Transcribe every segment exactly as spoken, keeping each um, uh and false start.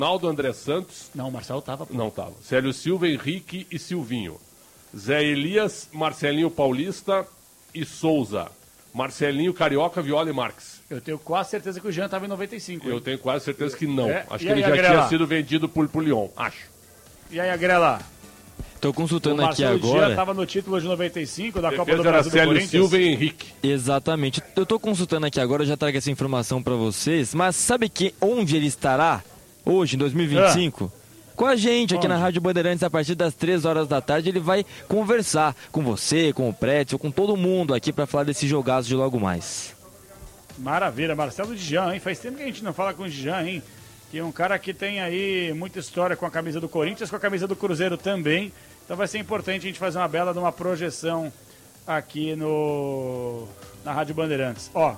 Ronaldo, André Santos. Não, o Marcelo tava. Pô. Não tava. Célio Silva, Henrique e Silvinho. Zé Elias, Marcelinho Paulista e Souza. Marcelinho, Carioca, Viola e Marques. Eu tenho quase certeza que o Jean estava em noventa e cinco. Eu hein? tenho quase certeza que não. É? Acho E que aí, ele já Agrela? tinha sido vendido por, por Lyon, acho. E aí, Agrela? Tô consultando o aqui Marcelo agora. Jean estava no título de noventa e cinco da Defesa Copa do era Brasil do Célio Corinthians. Silva e Henrique. Exatamente. Eu tô consultando aqui agora, eu já trago essa informação pra vocês. Mas sabe que onde ele estará hoje, em dois mil e vinte e cinco? Ah. Com a gente aqui Onde? na Rádio Bandeirantes, a partir das três horas da tarde, ele vai conversar com você, com o Prétio, com todo mundo aqui pra falar desse jogaço de logo mais. Maravilha, Marcelo Jean, hein? Faz tempo que a gente não fala com o Jean, hein? Que é um cara que tem aí muita história com a camisa do Corinthians, com a camisa do Cruzeiro também. Então vai ser importante a gente fazer uma bela de uma projeção aqui no na Rádio Bandeirantes. Ó,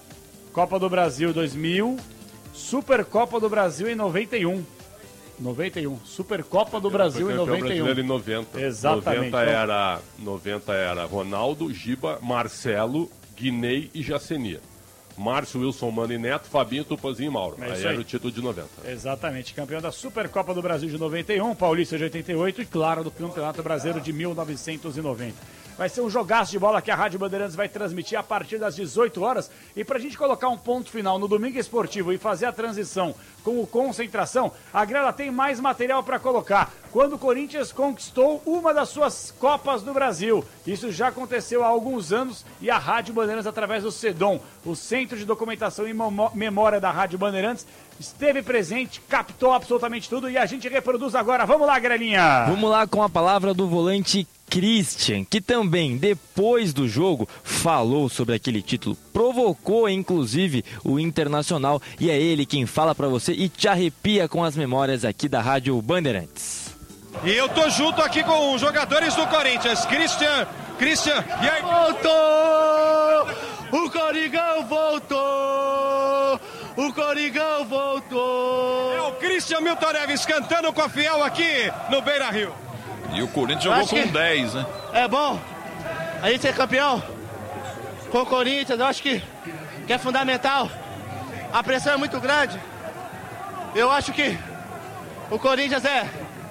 Copa do Brasil dois mil, Supercopa do Brasil em noventa e um. noventa e um, Supercopa do Brasil em noventa e um. Brasileiro em noventa. Exatamente. noventa era, noventa era Ronaldo, Giba, Marcelo, Guinei e Jacenia. Márcio, Wilson, Mano e Neto, Fabinho, Tupanzinho e Mauro. É aí isso era aí. o título de noventa. Exatamente, campeão da Supercopa do Brasil de noventa e um, Paulista de oitenta e oito e, claro, do Campeonato Brasileiro de mil novecentos e noventa. Vai ser um jogaço de bola que a Rádio Bandeirantes vai transmitir a partir das dezoito horas. E pra gente colocar um ponto final no Domingo Esportivo e fazer a transição com o Concentração, a Grela tem mais material para colocar. Quando o Corinthians conquistou uma das suas Copas do Brasil. Isso já aconteceu há alguns anos e a Rádio Bandeirantes, através do CEDOM, o Centro de Documentação e Memória da Rádio Bandeirantes, esteve presente, captou absolutamente tudo e a gente reproduz agora. Vamos lá, Grelinha! Vamos lá com a palavra do volante Christian, que também, depois do jogo, falou sobre aquele título, provocou inclusive o Internacional, e é ele quem fala pra você e te arrepia com as memórias aqui da Rádio Bandeirantes. E eu tô junto aqui com os jogadores do Corinthians, Christian, Christian, e aí? Voltou! O Coringão voltou! O Coringão voltou! É o Christian Milton Neves cantando com a Fiel aqui no Beira-Rio. E o Corinthians jogou com dez, né? É bom a gente ser campeão com o Corinthians, eu acho que, que é fundamental. A pressão é muito grande. Eu acho que o Corinthians é,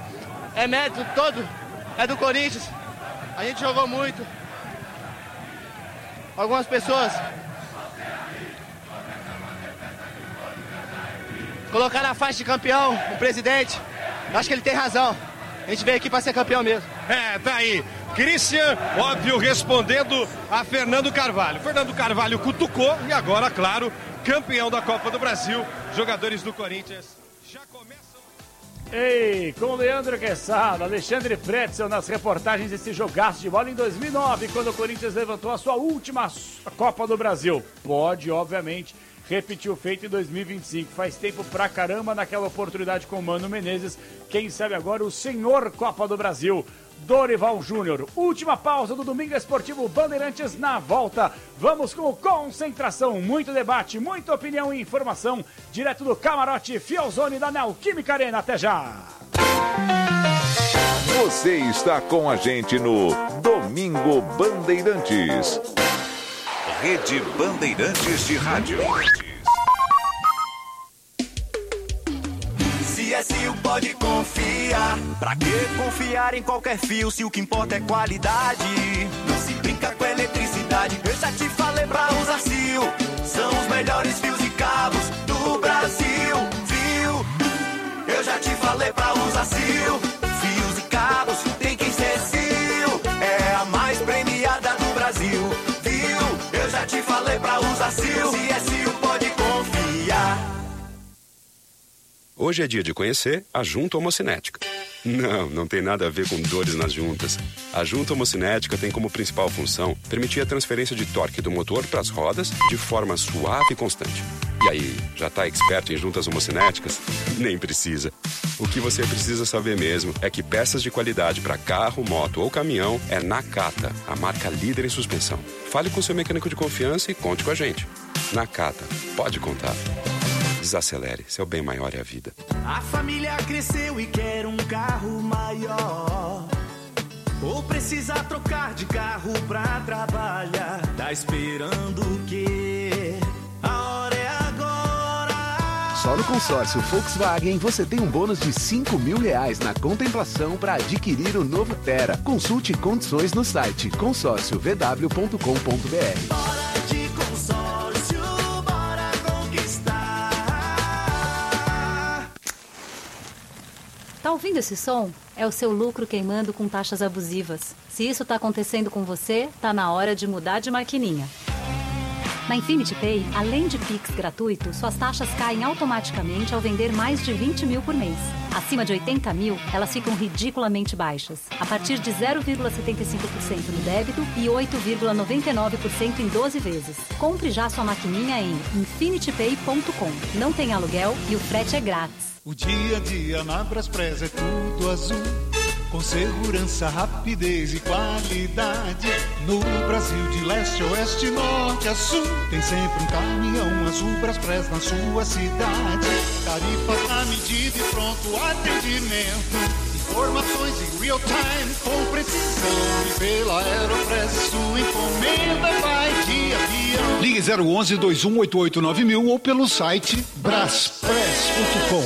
é mérito todo, é do Corinthians. A gente jogou muito. Algumas pessoas colocaram a faixa de campeão, o presidente. Eu acho que ele tem razão. A gente veio aqui para ser campeão mesmo. É, tá aí. Christian, óbvio, respondendo a Fernando Carvalho. Fernando Carvalho cutucou e agora, claro, campeão da Copa do Brasil. Jogadores do Corinthians já começam... Ei, com Leandro Quezada, Alexandre Pretzel nas reportagens desse jogaço de bola em dois mil e nove, quando o Corinthians levantou a sua última Copa do Brasil. Pode, obviamente, repetir o feito em dois mil e vinte e cinco. Faz tempo pra caramba naquela oportunidade com o Mano Menezes. Quem sabe agora o senhor Copa do Brasil, Dorival Júnior. Última pausa do Domingo Esportivo Bandeirantes. Na volta, vamos com Concentração. Muito debate, muita opinião e informação. Direto do camarote Fielzone da Neoquímica Arena. Até já! Você está com a gente no Domingo Bandeirantes. Rede Bandeirantes de Rádio. C S U pode confiar. Pra que confiar em qualquer fio se o que importa é qualidade? Não se brinca com eletricidade. Eu já te falei pra usar C I O. São os melhores fios e cabos do Brasil. Viu? Eu já te falei pra usar C I O. Fios e cabos tem que ser C I O. É a mais premiada do Brasil. Viu? Eu já te falei pra usar C I O. C S U pode confiar. Hoje é dia de conhecer a Junta Homocinética. Não, não tem nada a ver com dores nas juntas. A Junta Homocinética tem como principal função permitir a transferência de torque do motor para as rodas de forma suave e constante. E aí, já está experto em juntas homocinéticas? Nem precisa. O que você precisa saber mesmo é que peças de qualidade para carro, moto ou caminhão é Nakata, a marca líder em suspensão. Fale com seu mecânico de confiança e conte com a gente. Nakata, pode contar. Desacelere, seu bem maior é a vida. A família cresceu e quer um carro maior. Ou precisa trocar de carro pra trabalhar. Tá esperando o quê? A hora é agora. Só no consórcio Volkswagen você tem um bônus de cinco mil reais na contemplação para adquirir o novo Tera. Consulte condições no site consórcio v w ponto com ponto b r. Bora de consórcio, bora conquistar. Tá ouvindo esse som? É o seu lucro queimando com taxas abusivas. Se isso tá acontecendo com você, tá na hora de mudar de maquininha. Na Infinity Pay, além de Pix gratuito, suas taxas caem automaticamente ao vender mais de vinte mil por mês. Acima de oitenta mil, elas ficam ridiculamente baixas, a partir de zero vírgula setenta e cinco por cento no débito e oito vírgula noventa e nove por cento em doze vezes. Compre já sua maquininha em infinity pay ponto com. Não tem aluguel e o frete é grátis. O dia a dia na Braspress é tudo azul, com segurança, rapidez e qualidade. No Brasil de leste a oeste, norte a sul, tem sempre um caminhão azul Braspress na sua cidade. Tarifas na medida e pronto atendimento. Informações em real time com precisão. E pela Aeropress sua encomenda vai de avião. Ligue zero onze, dois um oito oito nove mil ou pelo site braspress ponto com.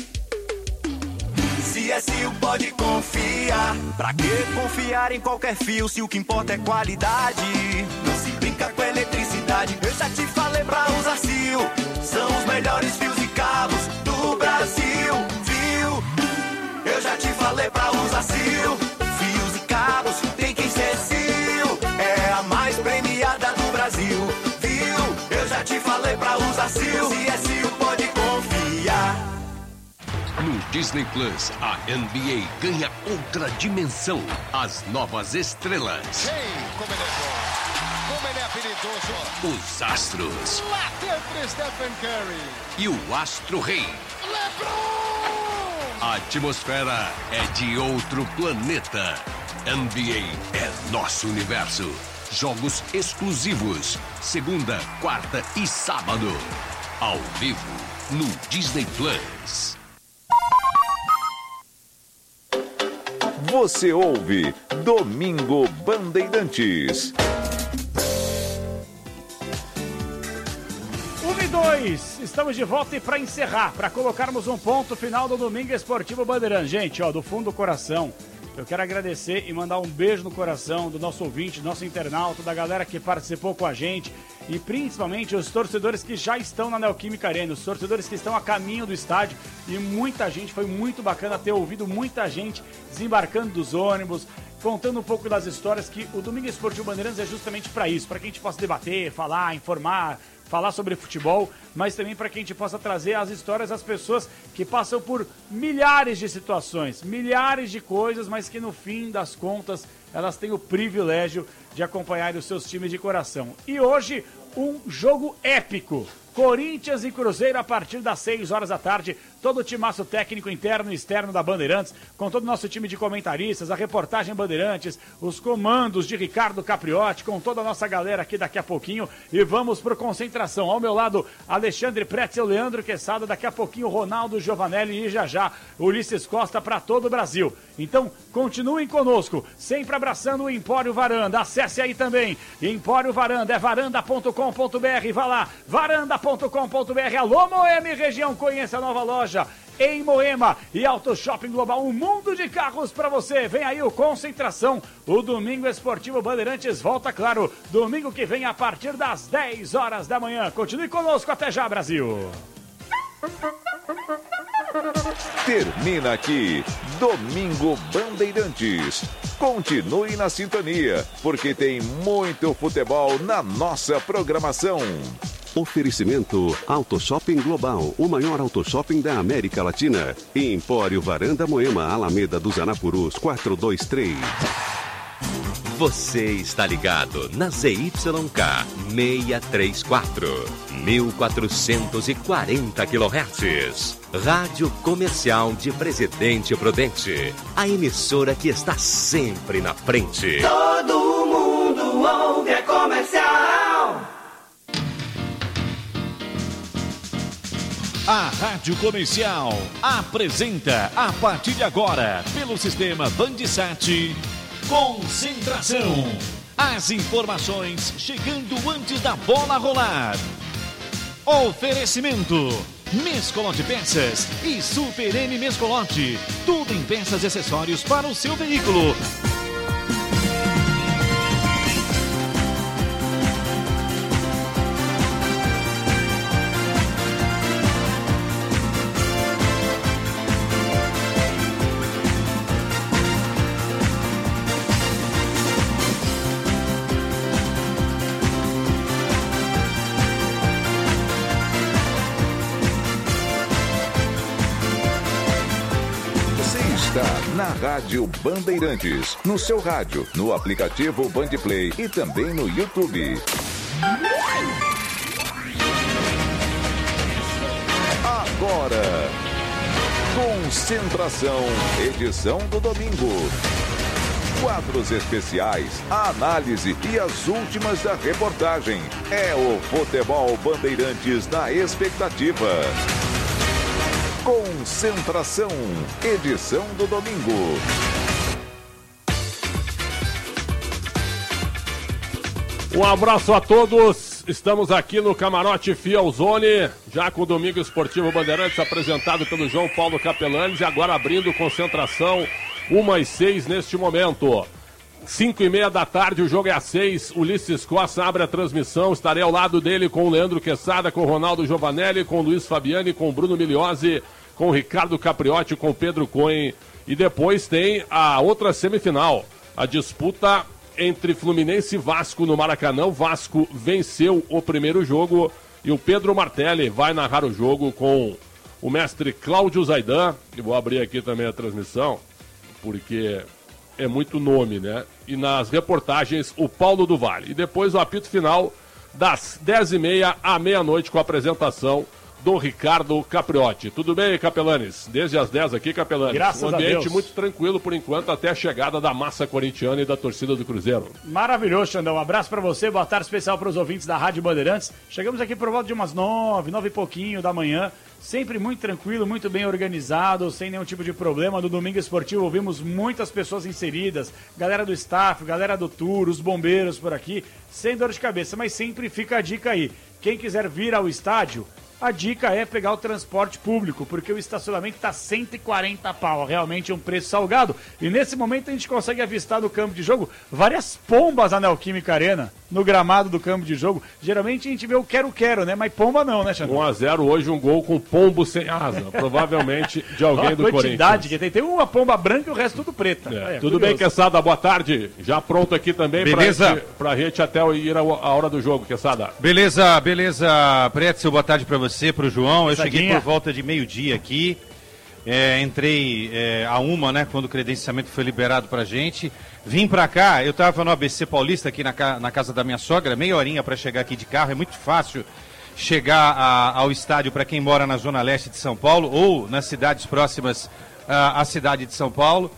C S U pode confiar. Pra que confiar em qualquer fio se o que importa é qualidade? Não se brinca com eletricidade. Eu já te falei pra usar C I O. São os melhores fios e cabos do Brasil. Viu? Eu já te falei pra usar C I O. Fios e cabos tem que ser C I O. É a mais premiada do Brasil. Viu? Eu já te falei pra usar C I O. C S U pode confiar. No Disney Plus, a N B A ganha outra dimensão. As novas estrelas. Ei, como ele é bom. Como ele é habilidoso. Os astros. Lá dentro, Stephen Curry. E o Astro Rei. LeBron! A atmosfera é de outro planeta. N B A é nosso universo. Jogos exclusivos. Segunda, quarta e sábado. Ao vivo, no Disney Plus. Você ouve Domingo Bandeirantes. um e dois, estamos de volta e para encerrar, para colocarmos um ponto final do Domingo Esportivo Bandeirantes. Gente, ó, do fundo do coração, eu quero agradecer e mandar um beijo no coração do nosso ouvinte, do nosso internauta, da galera que participou com a gente e principalmente os torcedores que já estão na Neoquímica Arena, os torcedores que estão a caminho do estádio e muita gente, foi muito bacana ter ouvido muita gente desembarcando dos ônibus, contando um pouco das histórias que o Domingo Esportivo Bandeirantes é justamente para isso, para que a gente possa debater, falar, informar, falar sobre futebol, mas também para que a gente possa trazer as histórias das pessoas que passam por milhares de situações, milhares de coisas, mas que no fim das contas elas têm o privilégio de acompanhar os seus times de coração. E hoje, um jogo épico. Corinthians e Cruzeiro a partir das seis horas da tarde, todo o timaço técnico interno e externo da Bandeirantes, com todo o nosso time de comentaristas, a reportagem Bandeirantes, os comandos de Ricardo Capriotti, com toda a nossa galera aqui daqui a pouquinho, e vamos por concentração. Ao meu lado, Alexandre Pretzel, Leandro Quesada, daqui a pouquinho Ronaldo Giovanelli e já já Ulisses Costa para todo o Brasil. Então, continuem conosco, sempre abraçando o Empório Varanda. Acesse aí também, Empório Varanda, é varanda ponto com ponto b r, vá lá, varanda ponto com ponto b r. Alô, Moema e região, conheça a nova loja em Moema e Auto Shopping Global, um mundo de carros para você. Vem aí o Concentração, o Domingo Esportivo Bandeirantes volta, claro, domingo que vem a partir das dez horas da manhã. Continue conosco, até já, Brasil. Termina aqui Domingo Bandeirantes. Continue na sintonia, porque tem muito futebol na nossa programação. Oferecimento Auto Shopping Global, o maior auto shopping da América Latina. Empório Varanda Moema, Alameda dos Anapurus, quatrocentos e vinte e três. Você está ligado na Z Y K seiscentos e trinta e quatro, mil quatrocentos e quarenta quilohertz. Rádio Comercial de Presidente Prudente, a emissora que está sempre na frente. Todo mundo ouve a Comercial. A Rádio Comercial apresenta, a partir de agora, pelo sistema Bandsat, Concentração. As informações chegando antes da bola rolar. Oferecimento Mescolote Peças e Super M Mescolote. Tudo em peças e acessórios para o seu veículo. Na Rádio Bandeirantes, no seu rádio, no aplicativo Bandplay e também no YouTube. Agora, Concentração, edição do domingo. Quadros especiais, a análise e as últimas da reportagem. É o Futebol Bandeirantes na expectativa. Concentração, edição do domingo. Um abraço a todos. Estamos aqui no Camarote Fielzone, já com o Domingo Esportivo Bandeirantes, apresentado pelo João Paulo Capelanes, e agora abrindo Concentração, uma às seis neste momento. Cinco e meia da tarde, o jogo é às seis. Ulisses Costa abre a transmissão. Estarei ao lado dele com o Leandro Quesada, com o Ronaldo Giovanelli, com o Luiz Fabiani, com o Bruno Miliose, com o Ricardo Capriotti, com o Pedro Cohen. E depois tem a outra semifinal, a disputa entre Fluminense e Vasco no Maracanã. O Vasco venceu o primeiro jogo e o Pedro Martelli vai narrar o jogo com o mestre Cláudio Zaidan. E vou abrir aqui também a transmissão, porque é muito nome, né? E nas reportagens, o Paulo do Vale. E depois o apito final das dez e meia à meia-noite com a apresentação do Ricardo Capriotti. Tudo bem, Capelanes? Desde as dez aqui, Capelanes. Graças um ambiente a Deus. muito tranquilo por enquanto, até a chegada da massa corintiana e da torcida do Cruzeiro. Maravilhoso, Xandão. Um abraço pra você, boa tarde especial para os ouvintes da Rádio Bandeirantes. Chegamos aqui por volta de umas nove, nove e pouquinho da manhã. Sempre muito tranquilo, muito bem organizado, sem nenhum tipo de problema. No Domingo Esportivo ouvimos muitas pessoas inseridas, galera do staff, galera do tour, os bombeiros por aqui, sem dor de cabeça. Mas sempre fica a dica aí. Quem quiser vir ao estádio, a dica é pegar o transporte público, porque o estacionamento está cento e quarenta pau, realmente um preço salgado. E nesse momento a gente consegue avistar no campo de jogo várias pombas na Neoquímica Arena, no gramado do campo de jogo. Geralmente a gente vê o quero-quero, né? Mas pomba não, né, Xandão? um a zero hoje, um gol com pombo sem asa, provavelmente de alguém do Corinthians. Quantidade que tem, tem uma pomba branca e o resto tudo preta. É, é, tudo curioso. bem, Quesada, boa tarde. Já pronto aqui também Beleza. para a gente até ir a, a hora do jogo, Quesada. Beleza, beleza, Pretzel, boa tarde para você, para o João. Eu Quesadinha. cheguei por volta de meio-dia aqui, é, entrei é, a uma, né, quando o credenciamento foi liberado pra gente. Vim pra cá, eu tava no A B C Paulista, aqui na, ca- na casa da minha sogra, meia horinha pra chegar aqui de carro, é muito fácil chegar a- ao estádio para quem mora na zona leste de São Paulo ou nas cidades próximas à, à cidade de São Paulo.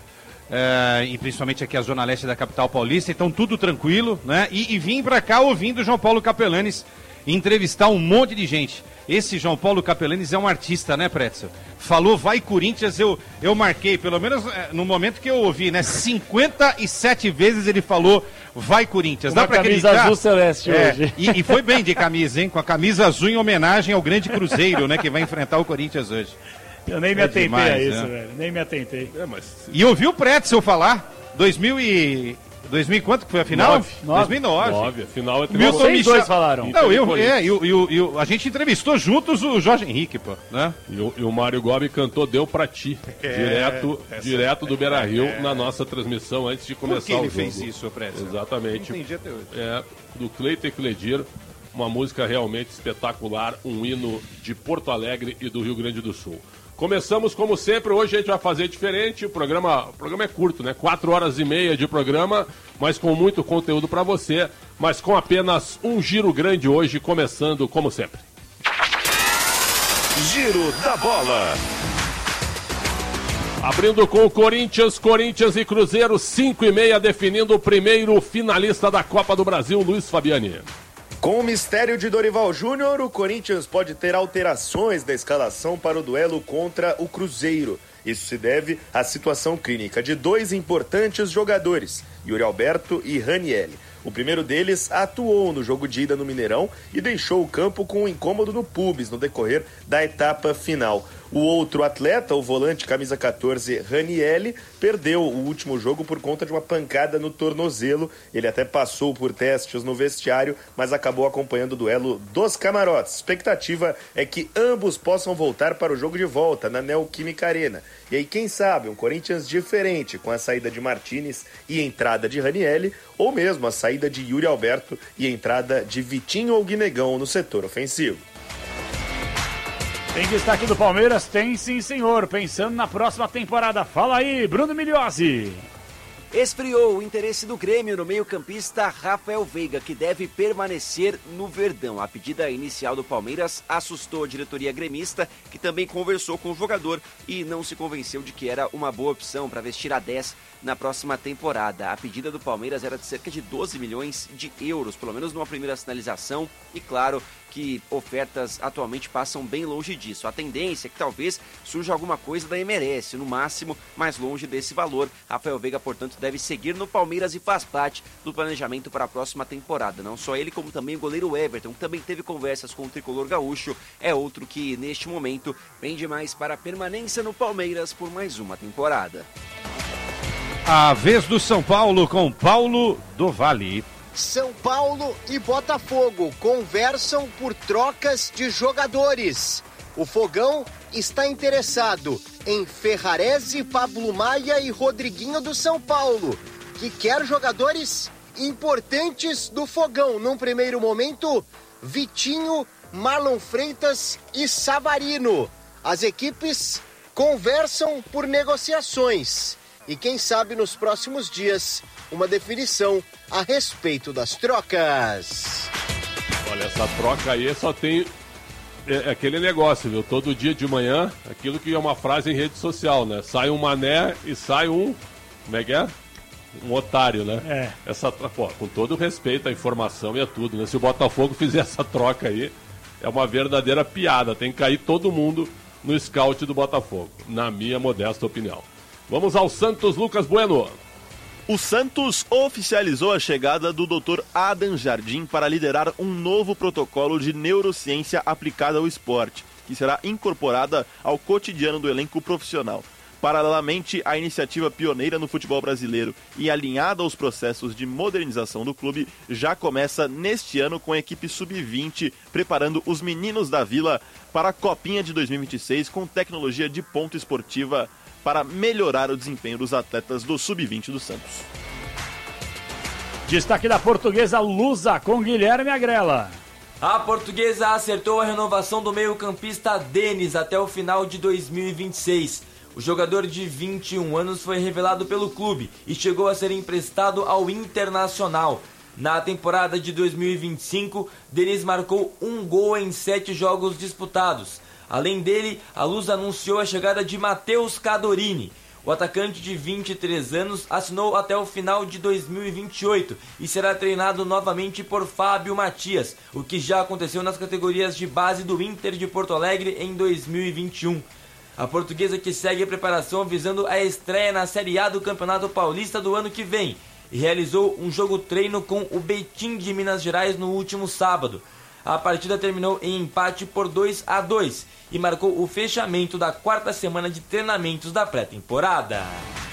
É, e principalmente aqui a zona leste da capital paulista, então tudo tranquilo, né? E, e vim pra cá ouvindo o João Paulo Capelanes entrevistar um monte de gente. Esse João Paulo Capelanes é um artista, né, Pretzel? Falou vai Corinthians, eu, eu marquei, pelo menos é, no momento que eu ouvi, né? cinquenta e sete vezes ele falou vai Corinthians. Dá Uma pra camisa acreditar? azul celeste É, hoje. E, e foi bem de camisa, hein? Com a camisa azul em homenagem ao grande Cruzeiro, né? Que vai enfrentar o Corinthians hoje. Eu nem me É atentei demais, a isso, né? velho. Nem me atentei. É, mas... E ouviu o Pretzel falar? dois mil e... dois mil e quanto que foi a final? Nove. dois mil e nove. Nove, a final é Milton Vocês Michel... dois falaram. Não, eu, é, e o- e o- e o- a gente entrevistou juntos o Jorge Henrique, pô, né? E o, e o Mário Gobi cantou Deu Pra Ti, É, direto, essa- direto do Beira-Rio, é. na nossa transmissão antes de começar Por que ele o jogo. fez isso, Pretzel? Exatamente. Não entendi até hoje. É, do Cleiton e Cledir, uma música realmente espetacular, um hino de Porto Alegre e do Rio Grande do Sul. Começamos como sempre, hoje a gente vai fazer diferente, o programa, o programa é curto, né? Quatro horas e meia de programa, mas com muito conteúdo para você, mas com apenas um giro grande hoje, começando como sempre. Giro da Bola. Abrindo com o Corinthians, Corinthians e Cruzeiro, cinco e meia, definindo o primeiro finalista da Copa do Brasil, Luiz Fabiani. Com o mistério de Dorival Júnior, o Corinthians pode ter alterações da escalação para o duelo contra o Cruzeiro. Isso se deve à situação clínica de dois importantes jogadores, Yuri Alberto e Ranielli. O primeiro deles atuou no jogo de ida no Mineirão e deixou o campo com um incômodo no pubis no decorrer da etapa final. O outro atleta, o volante camisa catorze, Ranielli, perdeu o último jogo por conta de uma pancada no tornozelo. Ele até passou por testes no vestiário, mas acabou acompanhando o duelo dos camarotes. A expectativa é que ambos possam voltar para o jogo de volta na Neoquímica Arena. E aí, quem sabe, um Corinthians diferente com a saída de Martínez e entrada de Ranielli, ou mesmo a saída de Yuri Alberto e entrada de Vitinho ou Guinegão no setor ofensivo. Tem destaque do Palmeiras? Tem sim, senhor. Pensando na próxima temporada. Fala aí, Bruno Migliozzi. Esfriou o interesse do Grêmio no meio-campista Rafael Veiga, que deve permanecer no Verdão. A pedida inicial do Palmeiras assustou a diretoria gremista, que também conversou com o jogador e não se convenceu de que era uma boa opção para vestir a dez na próxima temporada. A pedida do Palmeiras era de cerca de doze milhões de euros, pelo menos numa primeira sinalização, e claro que ofertas atualmente passam bem longe disso. A tendência é que talvez surja alguma coisa da M L S, no máximo mais longe desse valor. Rafael Veiga, portanto, deve seguir no Palmeiras e faz parte do planejamento para a próxima temporada. Não só ele, como também o goleiro Everton, que também teve conversas com o tricolor gaúcho, é outro que neste momento pende mais para a permanência no Palmeiras por mais uma temporada. A vez do São Paulo com Paulo do Vale. São Paulo e Botafogo conversam por trocas de jogadores. O Fogão está interessado em Ferrarese, Pablo Maia e Rodriguinho do São Paulo, que quer jogadores importantes do Fogão. Num primeiro momento, Vitinho, Marlon Freitas e Savarino. As equipes conversam por negociações. E quem sabe nos próximos dias uma definição a respeito das trocas. Olha, essa troca aí só tem é, aquele negócio, viu? Todo dia de manhã, aquilo que é uma frase em rede social, né? Sai um mané e sai um, como é que é? Um otário, né? É. Essa, pô, com todo o respeito à informação e a tudo, né? Se o Botafogo fizer essa troca aí, é uma verdadeira piada. Tem que cair todo mundo no scout do Botafogo, na minha modesta opinião. Vamos ao Santos, Lucas Bueno. O Santos oficializou a chegada do doutor Adam Jardim para liderar um novo protocolo de neurociência aplicada ao esporte, que será incorporada ao cotidiano do elenco profissional. Paralelamente à iniciativa pioneira no futebol brasileiro e alinhada aos processos de modernização do clube, já começa neste ano com a equipe sub vinte, preparando os meninos da Vila para a Copinha de dois mil e vinte e seis com tecnologia de ponta esportiva para melhorar o desempenho dos atletas do sub vinte do Santos. Destaque da Portuguesa Lusa com Guilherme Agrela. A Portuguesa acertou a renovação do meio-campista Denis até o final de dois mil e vinte e seis. O jogador de vinte e um anos foi revelado pelo clube e chegou a ser emprestado ao Internacional. Na temporada de dois mil e vinte e cinco, Denis marcou um gol em sete jogos disputados. Além dele, a Luz anunciou a chegada de Matheus Cadorini. O atacante de vinte e três anos assinou até o final de dois mil e vinte e oito e será treinado novamente por Fábio Matias, o que já aconteceu nas categorias de base do Inter de Porto Alegre em dois mil e vinte e um. A Portuguesa, que segue a preparação visando a estreia na Série A do Campeonato Paulista do ano que vem, e realizou um jogo-treino com o Betim de Minas Gerais no último sábado. A partida terminou em empate por dois a dois e marcou o fechamento da quarta semana de treinamentos da pré-temporada.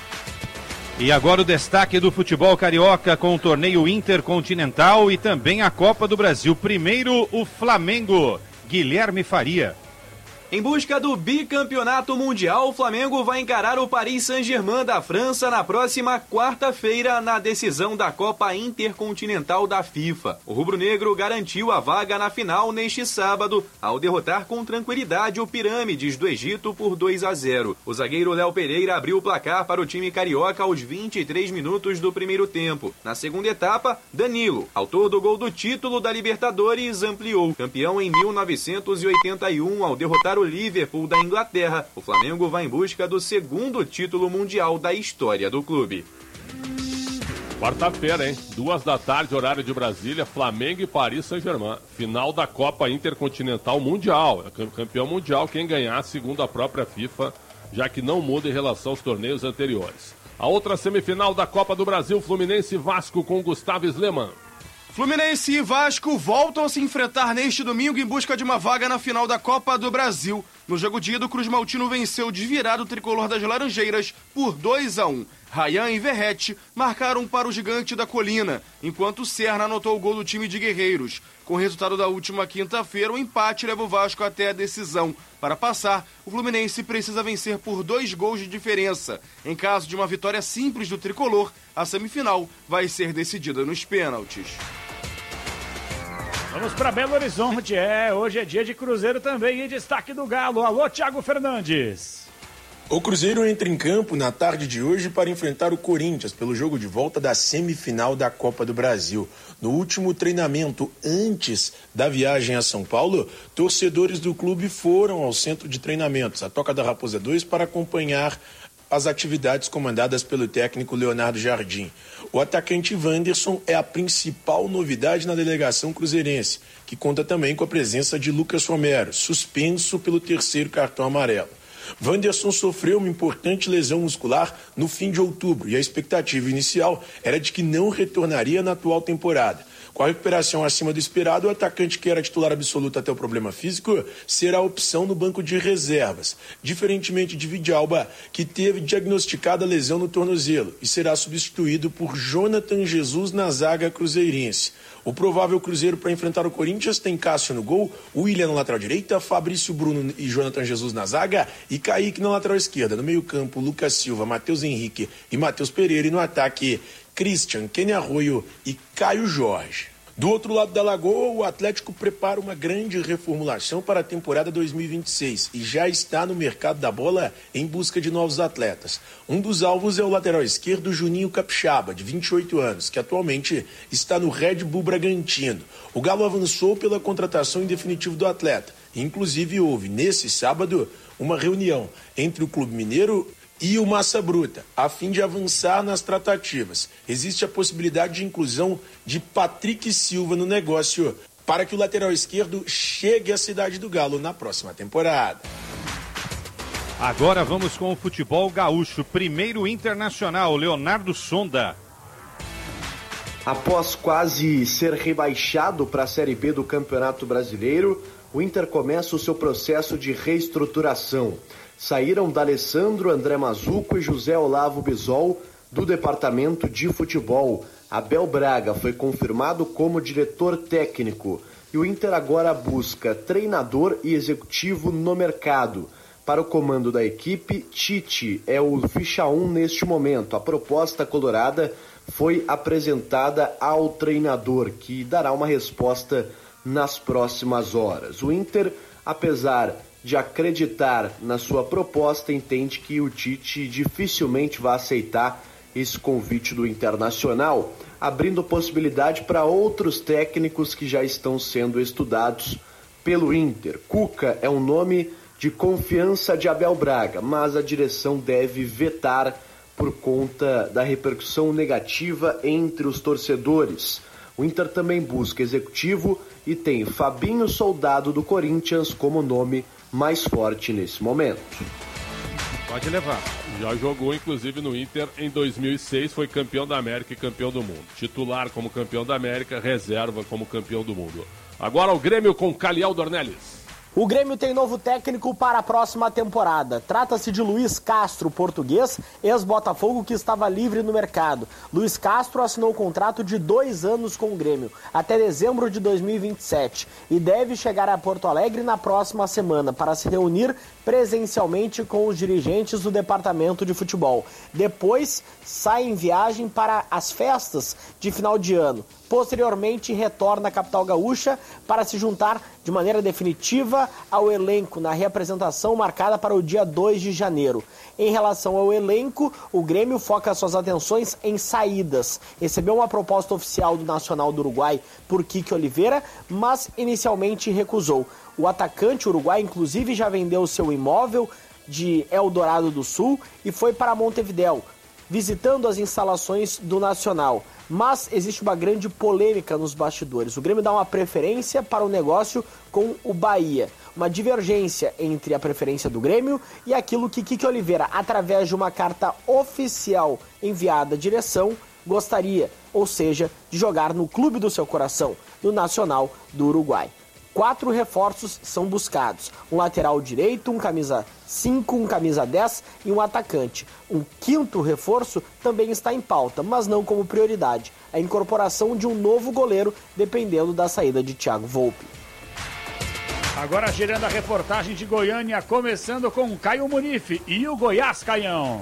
E agora o destaque do futebol carioca com o torneio intercontinental e também a Copa do Brasil. Primeiro, o Flamengo. Guilherme Faria. Em busca do bicampeonato mundial, o Flamengo vai encarar o Paris Saint-Germain da França na próxima quarta-feira na decisão da Copa Intercontinental da FIFA. O rubro-negro garantiu a vaga na final neste sábado ao derrotar com tranquilidade o Pirâmides do Egito por dois a zero. O zagueiro Léo Pereira abriu o placar para o time carioca aos vinte e três minutos do primeiro tempo. Na segunda etapa, Danilo, autor do gol do título da Libertadores, ampliou. Campeão em mil novecentos e oitenta e um ao derrotar o Liverpool da Inglaterra, o Flamengo vai em busca do segundo título mundial da história do clube. Quarta-feira, hein? Duas da tarde, horário de Brasília, Flamengo e Paris Saint-Germain. Final da Copa Intercontinental Mundial. É campeão mundial quem ganhar, segundo a própria FIFA, já que não muda em relação aos torneios anteriores. A outra semifinal da Copa do Brasil, Fluminense e Vasco com Gustavo Sleman. Fluminense e Vasco voltam a se enfrentar neste domingo em busca de uma vaga na final da Copa do Brasil. No jogo de ida, o Cruz Maltino venceu de virada o tricolor das Laranjeiras por dois a um. Ryan e Verrete marcaram para o Gigante da Colina, enquanto o Serna anotou o gol do time de Guerreiros. Com o resultado da última quinta-feira, o empate leva o Vasco até a decisão. Para passar, o Fluminense precisa vencer por dois gols de diferença. Em caso de uma vitória simples do tricolor, a semifinal vai ser decidida nos pênaltis. Vamos para Belo Horizonte, é, hoje é dia de Cruzeiro também, em destaque do Galo. Alô, Thiago Fernandes. O Cruzeiro entra em campo na tarde de hoje para enfrentar o Corinthians pelo jogo de volta da semifinal da Copa do Brasil. No último treinamento antes da viagem a São Paulo, torcedores do clube foram ao centro de treinamentos, a Toca da Raposa dois, para acompanhar as atividades comandadas pelo técnico Leonardo Jardim. O atacante Wanderson é a principal novidade na delegação cruzeirense, que conta também com a presença de Lucas Romero, suspenso pelo terceiro cartão amarelo. Wanderson sofreu uma importante lesão muscular no fim de outubro e a expectativa inicial era de que não retornaria na atual temporada. Com a recuperação acima do esperado, o atacante, que era titular absoluto até o problema físico, será a opção no banco de reservas, diferentemente de Vidalba, que teve diagnosticada lesão no tornozelo e será substituído por Jonathan Jesus na zaga cruzeirense. O provável Cruzeiro para enfrentar o Corinthians tem Cássio no gol, William na lateral direita, Fabrício Bruno e Jonathan Jesus na zaga e Kaique na lateral esquerda. No meio-campo, Lucas Silva, Matheus Henrique e Matheus Pereira, e no ataque, Christian, Kenny Arroio e Caio Jorge. Do outro lado da lagoa, o Atlético prepara uma grande reformulação para a temporada dois mil e vinte e seis e já está no mercado da bola em busca de novos atletas. Um dos alvos é o lateral esquerdo Juninho Capixaba, de vinte e oito anos, que atualmente está no Red Bull Bragantino. O Galo avançou pela contratação em definitivo do atleta. Inclusive houve, nesse sábado, uma reunião entre o Clube Mineiro e o Massa Bruta, a fim de avançar nas tratativas. Existe a possibilidade de inclusão de Patrick Silva no negócio para que o lateral esquerdo chegue à cidade do Galo na próxima temporada. Agora vamos com o futebol gaúcho. Primeiro Internacional, Leonardo Sonda. Após quase ser rebaixado para a Série B do Campeonato Brasileiro, o Inter começa o seu processo de reestruturação. Saíram D'Alessandro, André Mazuco e José Olavo Bisol do departamento de futebol. Abel Braga foi confirmado como diretor técnico e o Inter agora busca treinador e executivo no mercado. Para o comando da equipe, Tite é o ficha um neste momento. A proposta colorada foi apresentada ao treinador, que dará uma resposta nas próximas horas. O Inter, apesar de acreditar na sua proposta, entende que o Tite dificilmente vai aceitar esse convite do Internacional, abrindo possibilidade para outros técnicos que já estão sendo estudados pelo Inter. Cuca é um nome de confiança de Abel Braga, mas a direção deve vetar por conta da repercussão negativa entre os torcedores. O Inter também busca executivo e tem Fabinho Soldado do Corinthians como nome mais forte nesse momento. Pode levar. Já jogou, inclusive, no Inter em dois mil e seis, foi campeão da América e campeão do mundo. Titular como campeão da América, reserva como campeão do mundo. Agora o Grêmio com Caliel Dornelles. O Grêmio tem novo técnico para a próxima temporada. Trata-se de Luiz Castro, português, ex-Botafogo, que estava livre no mercado. Luiz Castro assinou um contrato de dois anos com o Grêmio, até dezembro de dois mil e vinte e sete, e deve chegar a Porto Alegre na próxima semana para se reunir presencialmente com os dirigentes do departamento de futebol. Depois, sai em viagem para as festas de final de ano. Posteriormente, retorna à capital gaúcha para se juntar de maneira definitiva ao elenco na reapresentação marcada para o dia dois de janeiro. Em relação ao elenco, o Grêmio foca suas atenções em saídas. Recebeu uma proposta oficial do Nacional do Uruguai por Kike Oliveira, mas inicialmente recusou. O atacante uruguai, inclusive, já vendeu seu imóvel de Eldorado do Sul e foi para Montevidéu, visitando as instalações do Nacional. Mas existe uma grande polêmica nos bastidores. O Grêmio dá uma preferência para o negócio com o Bahia. Uma divergência entre a preferência do Grêmio e aquilo que Kiki Oliveira, através de uma carta oficial enviada à direção, gostaria, ou seja, de jogar no clube do seu coração, no Nacional do Uruguai. Quatro reforços são buscados. Um lateral direito, um camisa cinco, um camisa dez e um atacante. Um quinto reforço também está em pauta, mas não como prioridade. A incorporação de um novo goleiro, dependendo da saída de Thiago Volpi. Agora girando a reportagem de Goiânia, começando com Caio Munife e o Goiás, Caião.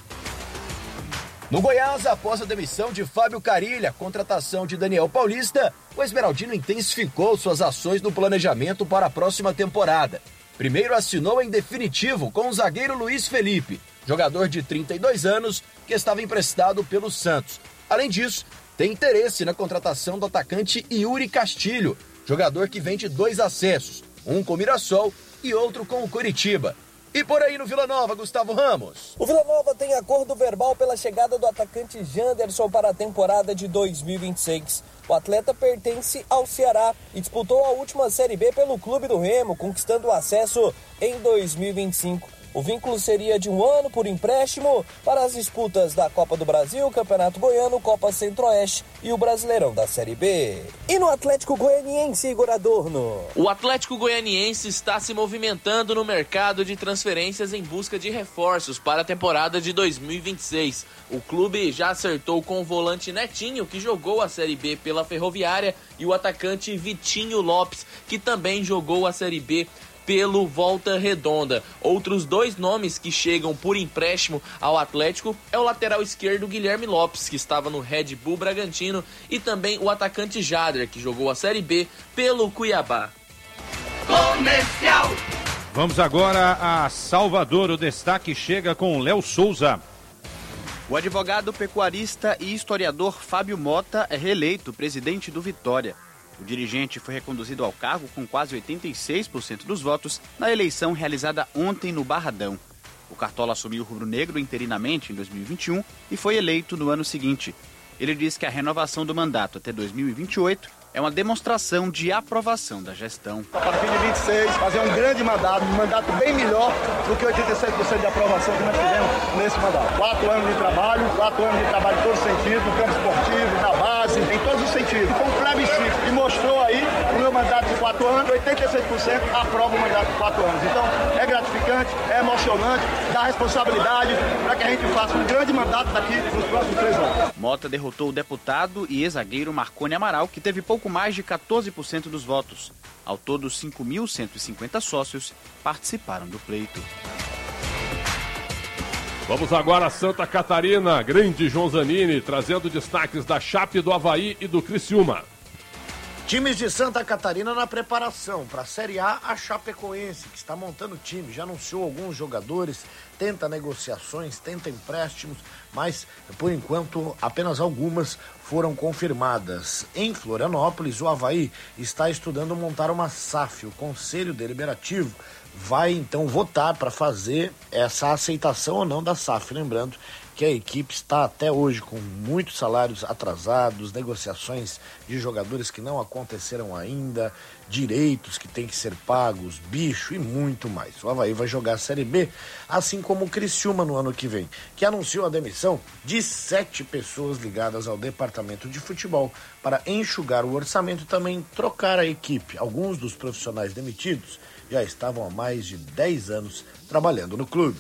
No Goiás, após a demissão de Fábio Carilha, contratação de Daniel Paulista, o esmeraldino intensificou suas ações no planejamento para a próxima temporada. Primeiro assinou em definitivo com o zagueiro Luiz Felipe, jogador de trinta e dois anos que estava emprestado pelo Santos. Além disso, tem interesse na contratação do atacante Yuri Castilho, jogador que vem de dois acessos, um com o Mirassol e outro com o Coritiba. E por aí no Vila Nova, Gustavo Ramos. O Vila Nova tem acordo verbal pela chegada do atacante Janderson para a temporada de dois mil e vinte e seis. O atleta pertence ao Ceará e disputou a última Série B pelo Clube do Remo, conquistando o acesso em dois mil e vinte e cinco. O vínculo seria de um ano por empréstimo para as disputas da Copa do Brasil, Campeonato Goiano, Copa Centro-Oeste e o Brasileirão da Série B. E no Atlético Goianiense, Igor Adorno? O Atlético Goianiense está se movimentando no mercado de transferências em busca de reforços para a temporada de dois mil e vinte e seis. O clube já acertou com o volante Netinho, que jogou a Série B pela Ferroviária, e o atacante Vitinho Lopes, que também jogou a Série B pelo Volta Redonda. Outros dois nomes que chegam por empréstimo ao Atlético é o lateral esquerdo Guilherme Lopes, que estava no Red Bull Bragantino, e também o atacante Jader, que jogou a Série B pelo Cuiabá. Comercial. Vamos agora a Salvador. O destaque chega com Léo Souza. O advogado pecuarista e historiador Fábio Mota é reeleito presidente do Vitória. O dirigente foi reconduzido ao cargo com quase oitenta e seis por cento dos votos na eleição realizada ontem no Barradão. O Cartola assumiu o rubro-negro interinamente em dois mil e vinte e um e foi eleito no ano seguinte. Ele diz que a renovação do mandato até dois mil e vinte e oito é uma demonstração de aprovação da gestão. A partir de vinte e seis, fazer um grande mandato, um mandato bem melhor do que oitenta e sete por cento de aprovação que nós tivemos nesse mandato. Quatro anos de trabalho, quatro anos de trabalho em todos os sentidos, no campo esportivo, na base, em todos os sentidos. Foi um plebiscito e mostrou aí o meu mandato de quatro anos, oitenta e seis por cento aprova o mandato de quatro anos. Então, é gratificante, é emocionante, dá responsabilidade para que a gente faça um grande mandato daqui nos próximos três anos. Mota derrotou o deputado e ex-zagueiro Marconi Amaral, que teve pouco mais de quatorze por cento dos votos. Ao todo, cinco mil cento e cinquenta sócios participaram do pleito. Vamos agora a Santa Catarina, grande João Zanini, trazendo destaques da Chape, do Avaí e do Criciúma. Times de Santa Catarina na preparação para a Série A, a Chapecoense, que está montando time, já anunciou alguns jogadores, tenta negociações, tenta empréstimos, mas por enquanto apenas algumas foram confirmadas. Em Florianópolis, o Avaí está estudando montar uma S A F, o Conselho Deliberativo vai então votar para fazer essa aceitação ou não da S A F, lembrando que a equipe está até hoje com muitos salários atrasados, negociações de jogadores que não aconteceram ainda, direitos que têm que ser pagos, bicho e muito mais. O Avaí vai jogar a Série B, assim como o Criciúma no ano que vem, que anunciou a demissão de sete pessoas ligadas ao departamento de futebol para enxugar o orçamento e também trocar a equipe. Alguns dos profissionais demitidos já estavam há mais de dez anos trabalhando no clube.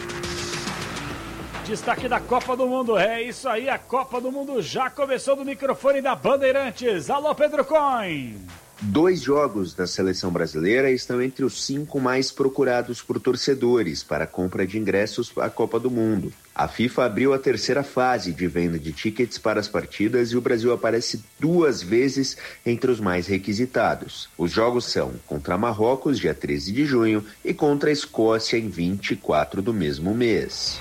Destaque da Copa do Mundo, é isso aí, a Copa do Mundo já começou do microfone da Bandeirantes. Alô, Pedro Coin! Dois jogos da seleção brasileira estão entre os cinco mais procurados por torcedores para a compra de ingressos à Copa do Mundo. A FIFA abriu a terceira fase de venda de tickets para as partidas e o Brasil aparece duas vezes entre os mais requisitados. Os jogos são contra Marrocos, dia treze de junho, e contra a Escócia, em vinte e quatro do mesmo mês.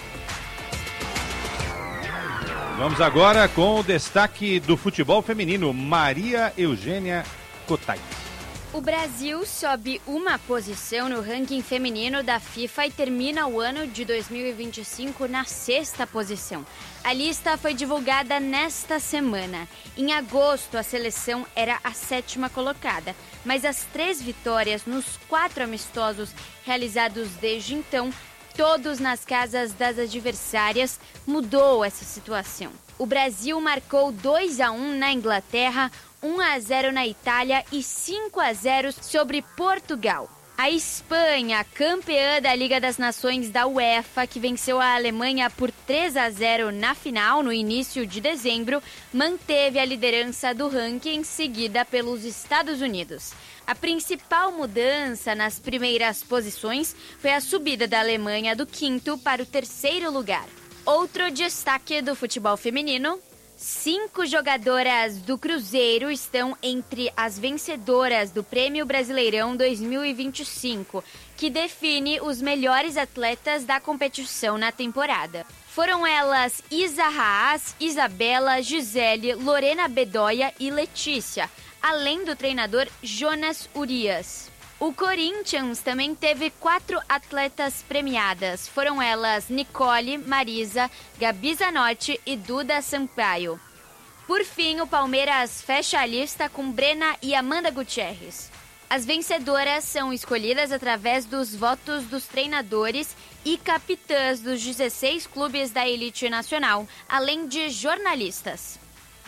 Vamos agora com o destaque do futebol feminino, Maria Eugênia Cotai. O Brasil sobe uma posição no ranking feminino da FIFA e termina o ano de dois mil e vinte e cinco na sexta posição. A lista foi divulgada nesta semana. Em agosto, a seleção era a sétima colocada, mas as três vitórias nos quatro amistosos realizados desde então, todos nas casas das adversárias, mudou essa situação. O Brasil marcou dois a um na Inglaterra, um a zero na Itália e cinco a zero sobre Portugal. A Espanha, campeã da Liga das Nações da UEFA, que venceu a Alemanha por três a zero na final no início de dezembro, manteve a liderança do ranking, seguida pelos Estados Unidos. A principal mudança nas primeiras posições foi a subida da Alemanha do quinto para o terceiro lugar. Outro destaque do futebol feminino: cinco jogadoras do Cruzeiro estão entre as vencedoras do Prêmio Brasileirão dois mil e vinte e cinco, que define os melhores atletas da competição na temporada. Foram elas Isa Haas, Isabela, Gisele, Lorena Bedoya e Letícia, além do treinador Jonas Urias. O Corinthians também teve quatro atletas premiadas. Foram elas Nicole, Marisa, Gabi Zanotti e Duda Sampaio. Por fim, o Palmeiras fecha a lista com Brena e Amanda Gutierrez. As vencedoras são escolhidas através dos votos dos treinadores e capitãs dos dezesseis clubes da elite nacional, além de jornalistas.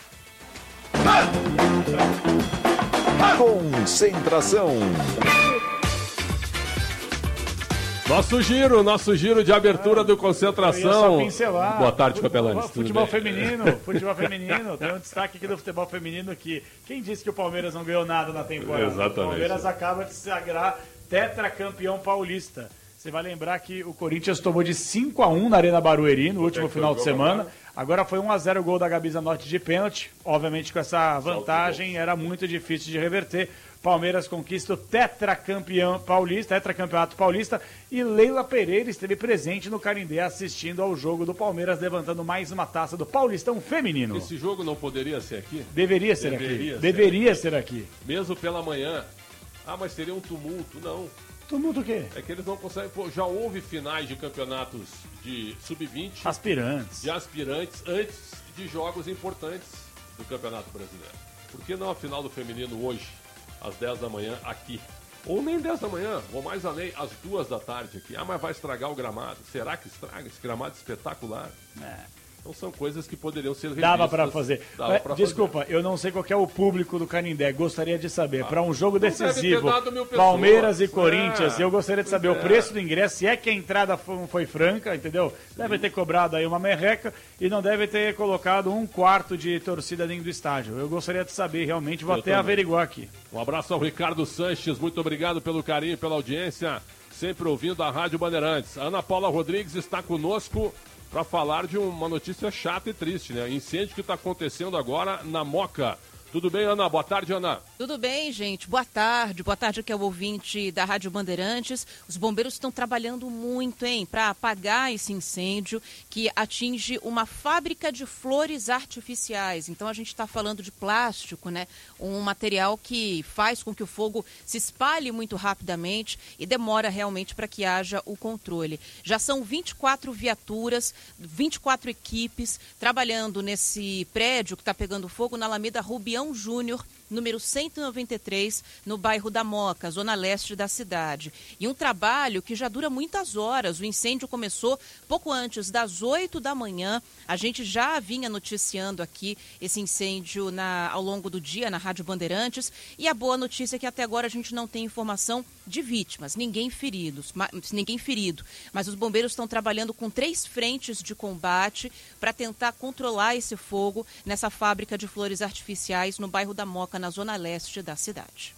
Concentração. Nosso giro, nosso giro de abertura do Concentração. Boa tarde, Capelanes. Futebol feminino, futebol feminino. Tem um destaque aqui do futebol feminino que quem disse que o Palmeiras não ganhou nada na temporada? Exatamente. O Palmeiras acaba de se sagrar tetracampeão paulista. Você vai lembrar que o Corinthians tomou de cinco a um na Arena Barueri no último final de semana. Agora foi um a zero o gol da Gabi Zanotti de pênalti. Obviamente com essa vantagem era muito difícil de reverter. Palmeiras conquista o tetracampeão paulista, tetracampeonato paulista, e Leila Pereira esteve presente no Canindé assistindo ao jogo do Palmeiras, levantando mais uma taça do Paulistão feminino. Esse jogo não poderia ser aqui? Deveria ser Deveria aqui. ser Deveria aqui. ser aqui. Mesmo pela manhã. Ah, mas seria um tumulto. Não. Tumulto o quê? É que eles não conseguem... Pô, já houve finais de campeonatos de sub vinte. Aspirantes. De aspirantes antes de jogos importantes do Campeonato Brasileiro. Por que não a final do feminino hoje, às dez da manhã, aqui? Ou nem dez da manhã, ou mais além, às duas da tarde aqui. Ah, mas vai estragar o gramado. Será que estraga? Esse gramado espetacular. É. Então são coisas que poderiam ser revistas. Dava pra fazer. Dava Mas, pra desculpa, fazer. eu não sei qual que é o público do Canindé. Gostaria de saber. Ah, Para um jogo não deve ter decisivo, dado mil pessoas. Palmeiras e Corinthians, É, eu gostaria de saber pois o é. preço do ingresso, se é que a entrada foi, foi franca, entendeu? Deve ter cobrado aí uma merreca e não deve ter colocado um quarto de torcida dentro do estádio. Eu gostaria de saber realmente, vou Eu até também. averiguar aqui. Um abraço ao Ricardo Sanches, muito obrigado pelo carinho, pela audiência, sempre ouvindo a Rádio Bandeirantes. A Ana Paula Rodrigues está conosco para falar de uma notícia chata e triste, né? Incêndio que está acontecendo agora na Moca. Tudo bem, Ana? Boa tarde, Ana. Tudo bem, gente. Boa tarde. Boa tarde aqui ao ouvinte da Rádio Bandeirantes. Os bombeiros estão trabalhando muito, hein, para apagar esse incêndio que atinge uma fábrica de flores artificiais. Então a gente está falando de plástico, né? Um material que faz com que o fogo se espalhe muito rapidamente e demora realmente para que haja o controle. Já são vinte e quatro viaturas, vinte e quatro equipes trabalhando nesse prédio que está pegando fogo na Alameda Rubião Júnior, número cento e noventa e três, no bairro da Moca, zona leste da cidade. E um trabalho que já dura muitas horas. O incêndio começou pouco antes das oito da manhã. A gente já vinha noticiando aqui esse incêndio na, ao longo do dia na Rádio Bandeirantes. E a boa notícia é que até agora a gente não tem informação de vítimas, ninguém feridos, ninguém ferido. Mas os bombeiros estão trabalhando com três frentes de combate para tentar controlar esse fogo nessa fábrica de flores artificiais no bairro da Moca, na zona leste da cidade.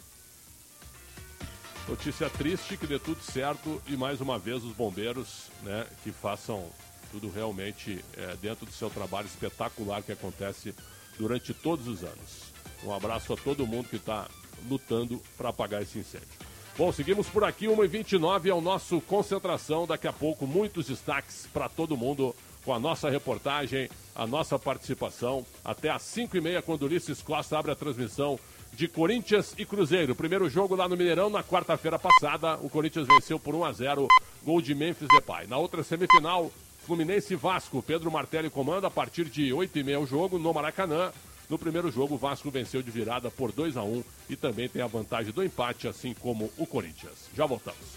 Notícia triste, que dê tudo certo e mais uma vez os bombeiros, né, que façam tudo realmente é, dentro do seu trabalho espetacular que acontece durante todos os anos. Um abraço a todo mundo que está lutando para apagar esse incêndio. Bom, seguimos por aqui, uma e vinte e nove é o nosso Concentração. Daqui a pouco, muitos destaques para todo mundo com a nossa reportagem, a nossa participação. Até às cinco e meia, quando Ulisses Costa abre a transmissão de Corinthians e Cruzeiro. Primeiro jogo lá no Mineirão, na quarta-feira passada. O Corinthians venceu por um a zero, gol de Memphis Depay. Na outra semifinal, Fluminense e Vasco. Pedro Martelli comanda a partir de oito e meia o jogo no Maracanã. No primeiro jogo, o Vasco venceu de virada por dois a um e também tem a vantagem do empate, assim como o Corinthians. Já voltamos.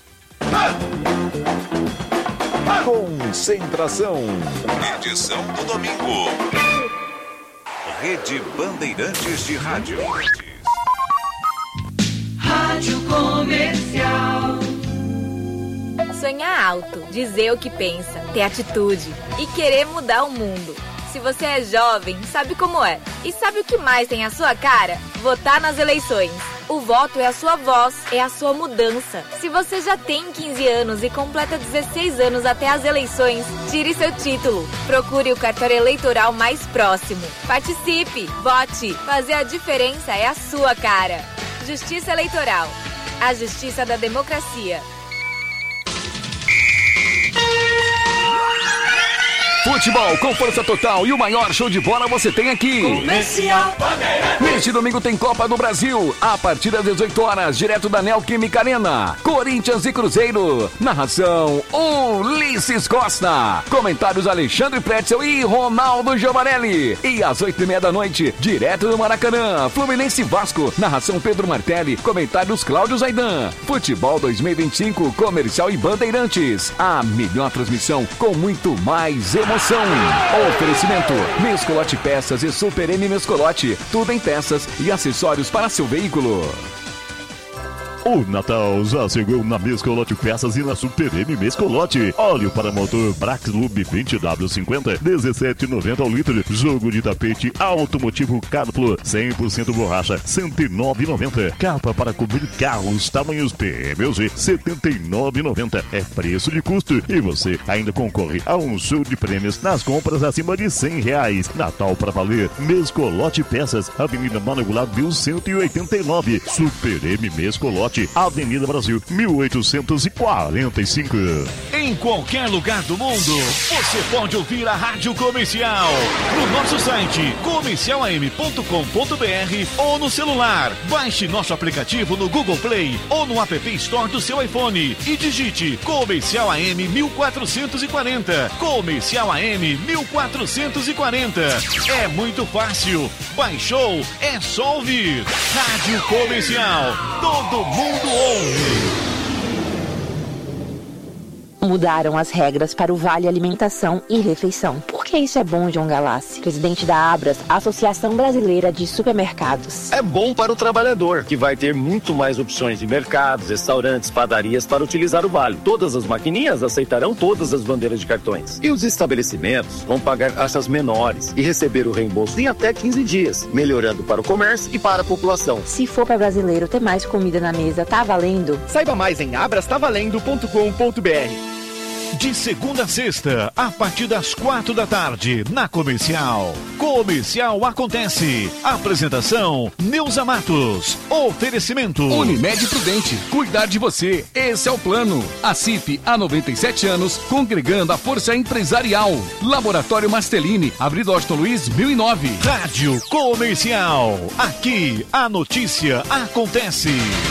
Concentração. Edição do domingo. Rede Bandeirantes de Rádio. Rádio Comercial. Sonhar alto, dizer o que pensa, ter atitude e querer mudar o mundo. Se você é jovem, sabe como é. E sabe o que mais tem a sua cara? Votar nas eleições. O voto é a sua voz, é a sua mudança. Se você já tem quinze anos e completa dezesseis anos até as eleições, tire seu título. Procure o cartório eleitoral mais próximo. Participe, vote. Fazer a diferença é a sua cara. Justiça Eleitoral. A justiça da democracia. Futebol com força total e o maior show de bola você tem aqui. Comercial. Neste domingo tem Copa do Brasil, a partir das dezoito horas, direto da Neoquímica Arena. Corinthians e Cruzeiro. Narração Ulisses Costa. Comentários Alexandre Pretzel e Ronaldo Giovanelli. E às oito e meia da noite, direto do Maracanã, Fluminense e Vasco. Narração Pedro Martelli. Comentários Cláudio Zaidan. Futebol dois mil e vinte e cinco, Comercial e Bandeirantes. A melhor transmissão com muito mais emoção. Oferecimento Mescolote Peças e Super M Mescolote. Tudo em peças e acessórios para seu veículo. O Natal já chegou na Mescolote Peças e na Super M Mescolote. Óleo para motor Braxlube vinte W cinquenta, dezessete reais e noventa centavos ao litro. Jogo de tapete automotivo Carplo, cem por cento borracha, cento e nove reais e noventa centavos. Capa para cobrir carros tamanhos P M G, setenta e nove reais e noventa centavos. É preço de custo e você ainda concorre a um show de prêmios nas compras acima de cem reais. Natal para valer. Mescolote Peças, Avenida Mano Goulart, cento e oitenta e nove. Super M Mescolote, Avenida Brasil, mil oitocentos e quarenta e cinco. Em qualquer lugar do mundo, você pode ouvir a Rádio Comercial no nosso site comercial a m ponto com ponto b r ou no celular. Baixe nosso aplicativo no Google Play ou no App Store do seu iPhone e digite Comercial A M mil quatrocentos e quarenta. Comercial A M mil quatrocentos e quarenta. É muito fácil. Baixou? É só ouvir. Rádio Comercial. Todo mundo ouve. Mudaram as regras para o Vale Alimentação e Refeição. Por que isso é bom, João Galassi? Presidente da Abras, Associação Brasileira de Supermercados. É bom para o trabalhador, que vai ter muito mais opções de mercados, restaurantes, padarias para utilizar o Vale. Todas as maquininhas aceitarão todas as bandeiras de cartões. E os estabelecimentos vão pagar taxas menores e receber o reembolso em até quinze dias, melhorando para o comércio e para a população. Se for para brasileiro ter mais comida na mesa, tá valendo? Saiba mais em abras tá valendo ponto com ponto b r. De segunda a sexta, a partir das quatro da tarde, na Comercial. Comercial Acontece. Apresentação, Neuza Matos. Oferecimento. Unimed Prudente. Cuidar de você. Esse é o plano. A C I P, há noventa e sete anos, congregando a força empresarial. Laboratório Mastelini, Avenida Washington Luiz, mil e nove. Rádio Comercial. Aqui, a notícia acontece.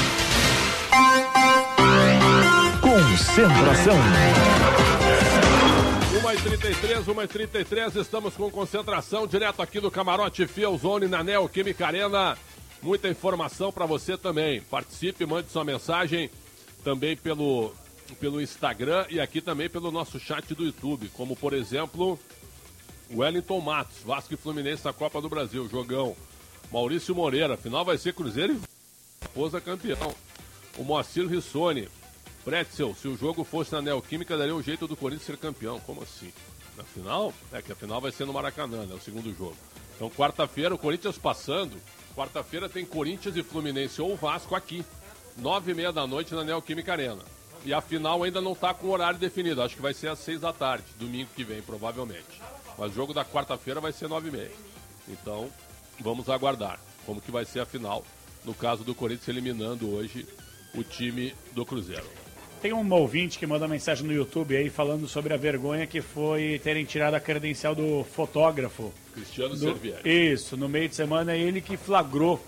Concentração. uma e trinta e três, uma e trinta e três, estamos com concentração direto aqui do Camarote Fielzone na Neoquímica Arena. Muita informação para você também. Participe, mande sua mensagem também pelo, pelo Instagram e aqui também pelo nosso chat do YouTube, como por exemplo, Wellington Matos, Vasco e Fluminense na Copa do Brasil, jogão. Maurício Moreira, final vai ser Cruzeiro e Raposa campeão. O Moacir Rissoni, Pretzel, se o jogo fosse na Neoquímica, daria um jeito do Corinthians ser campeão. Como assim? Na final? É que a final vai ser no Maracanã, né? O segundo jogo. Então, quarta-feira, o Corinthians passando. Quarta-feira tem Corinthians e Fluminense ou Vasco aqui. Nove e meia da noite na Neoquímica Arena. E a final ainda não está com horário definido. Acho que vai ser às seis da tarde, domingo que vem, provavelmente. Mas o jogo da quarta-feira vai ser nove e meia. Então, vamos aguardar como que vai ser a final. No caso do Corinthians eliminando hoje o time do Cruzeiro. Tem um ouvinte que manda mensagem no YouTube aí falando sobre a vergonha que foi terem tirado a credencial do fotógrafo. Cristiano do... Servieri. Isso, no meio de semana é ele que flagrou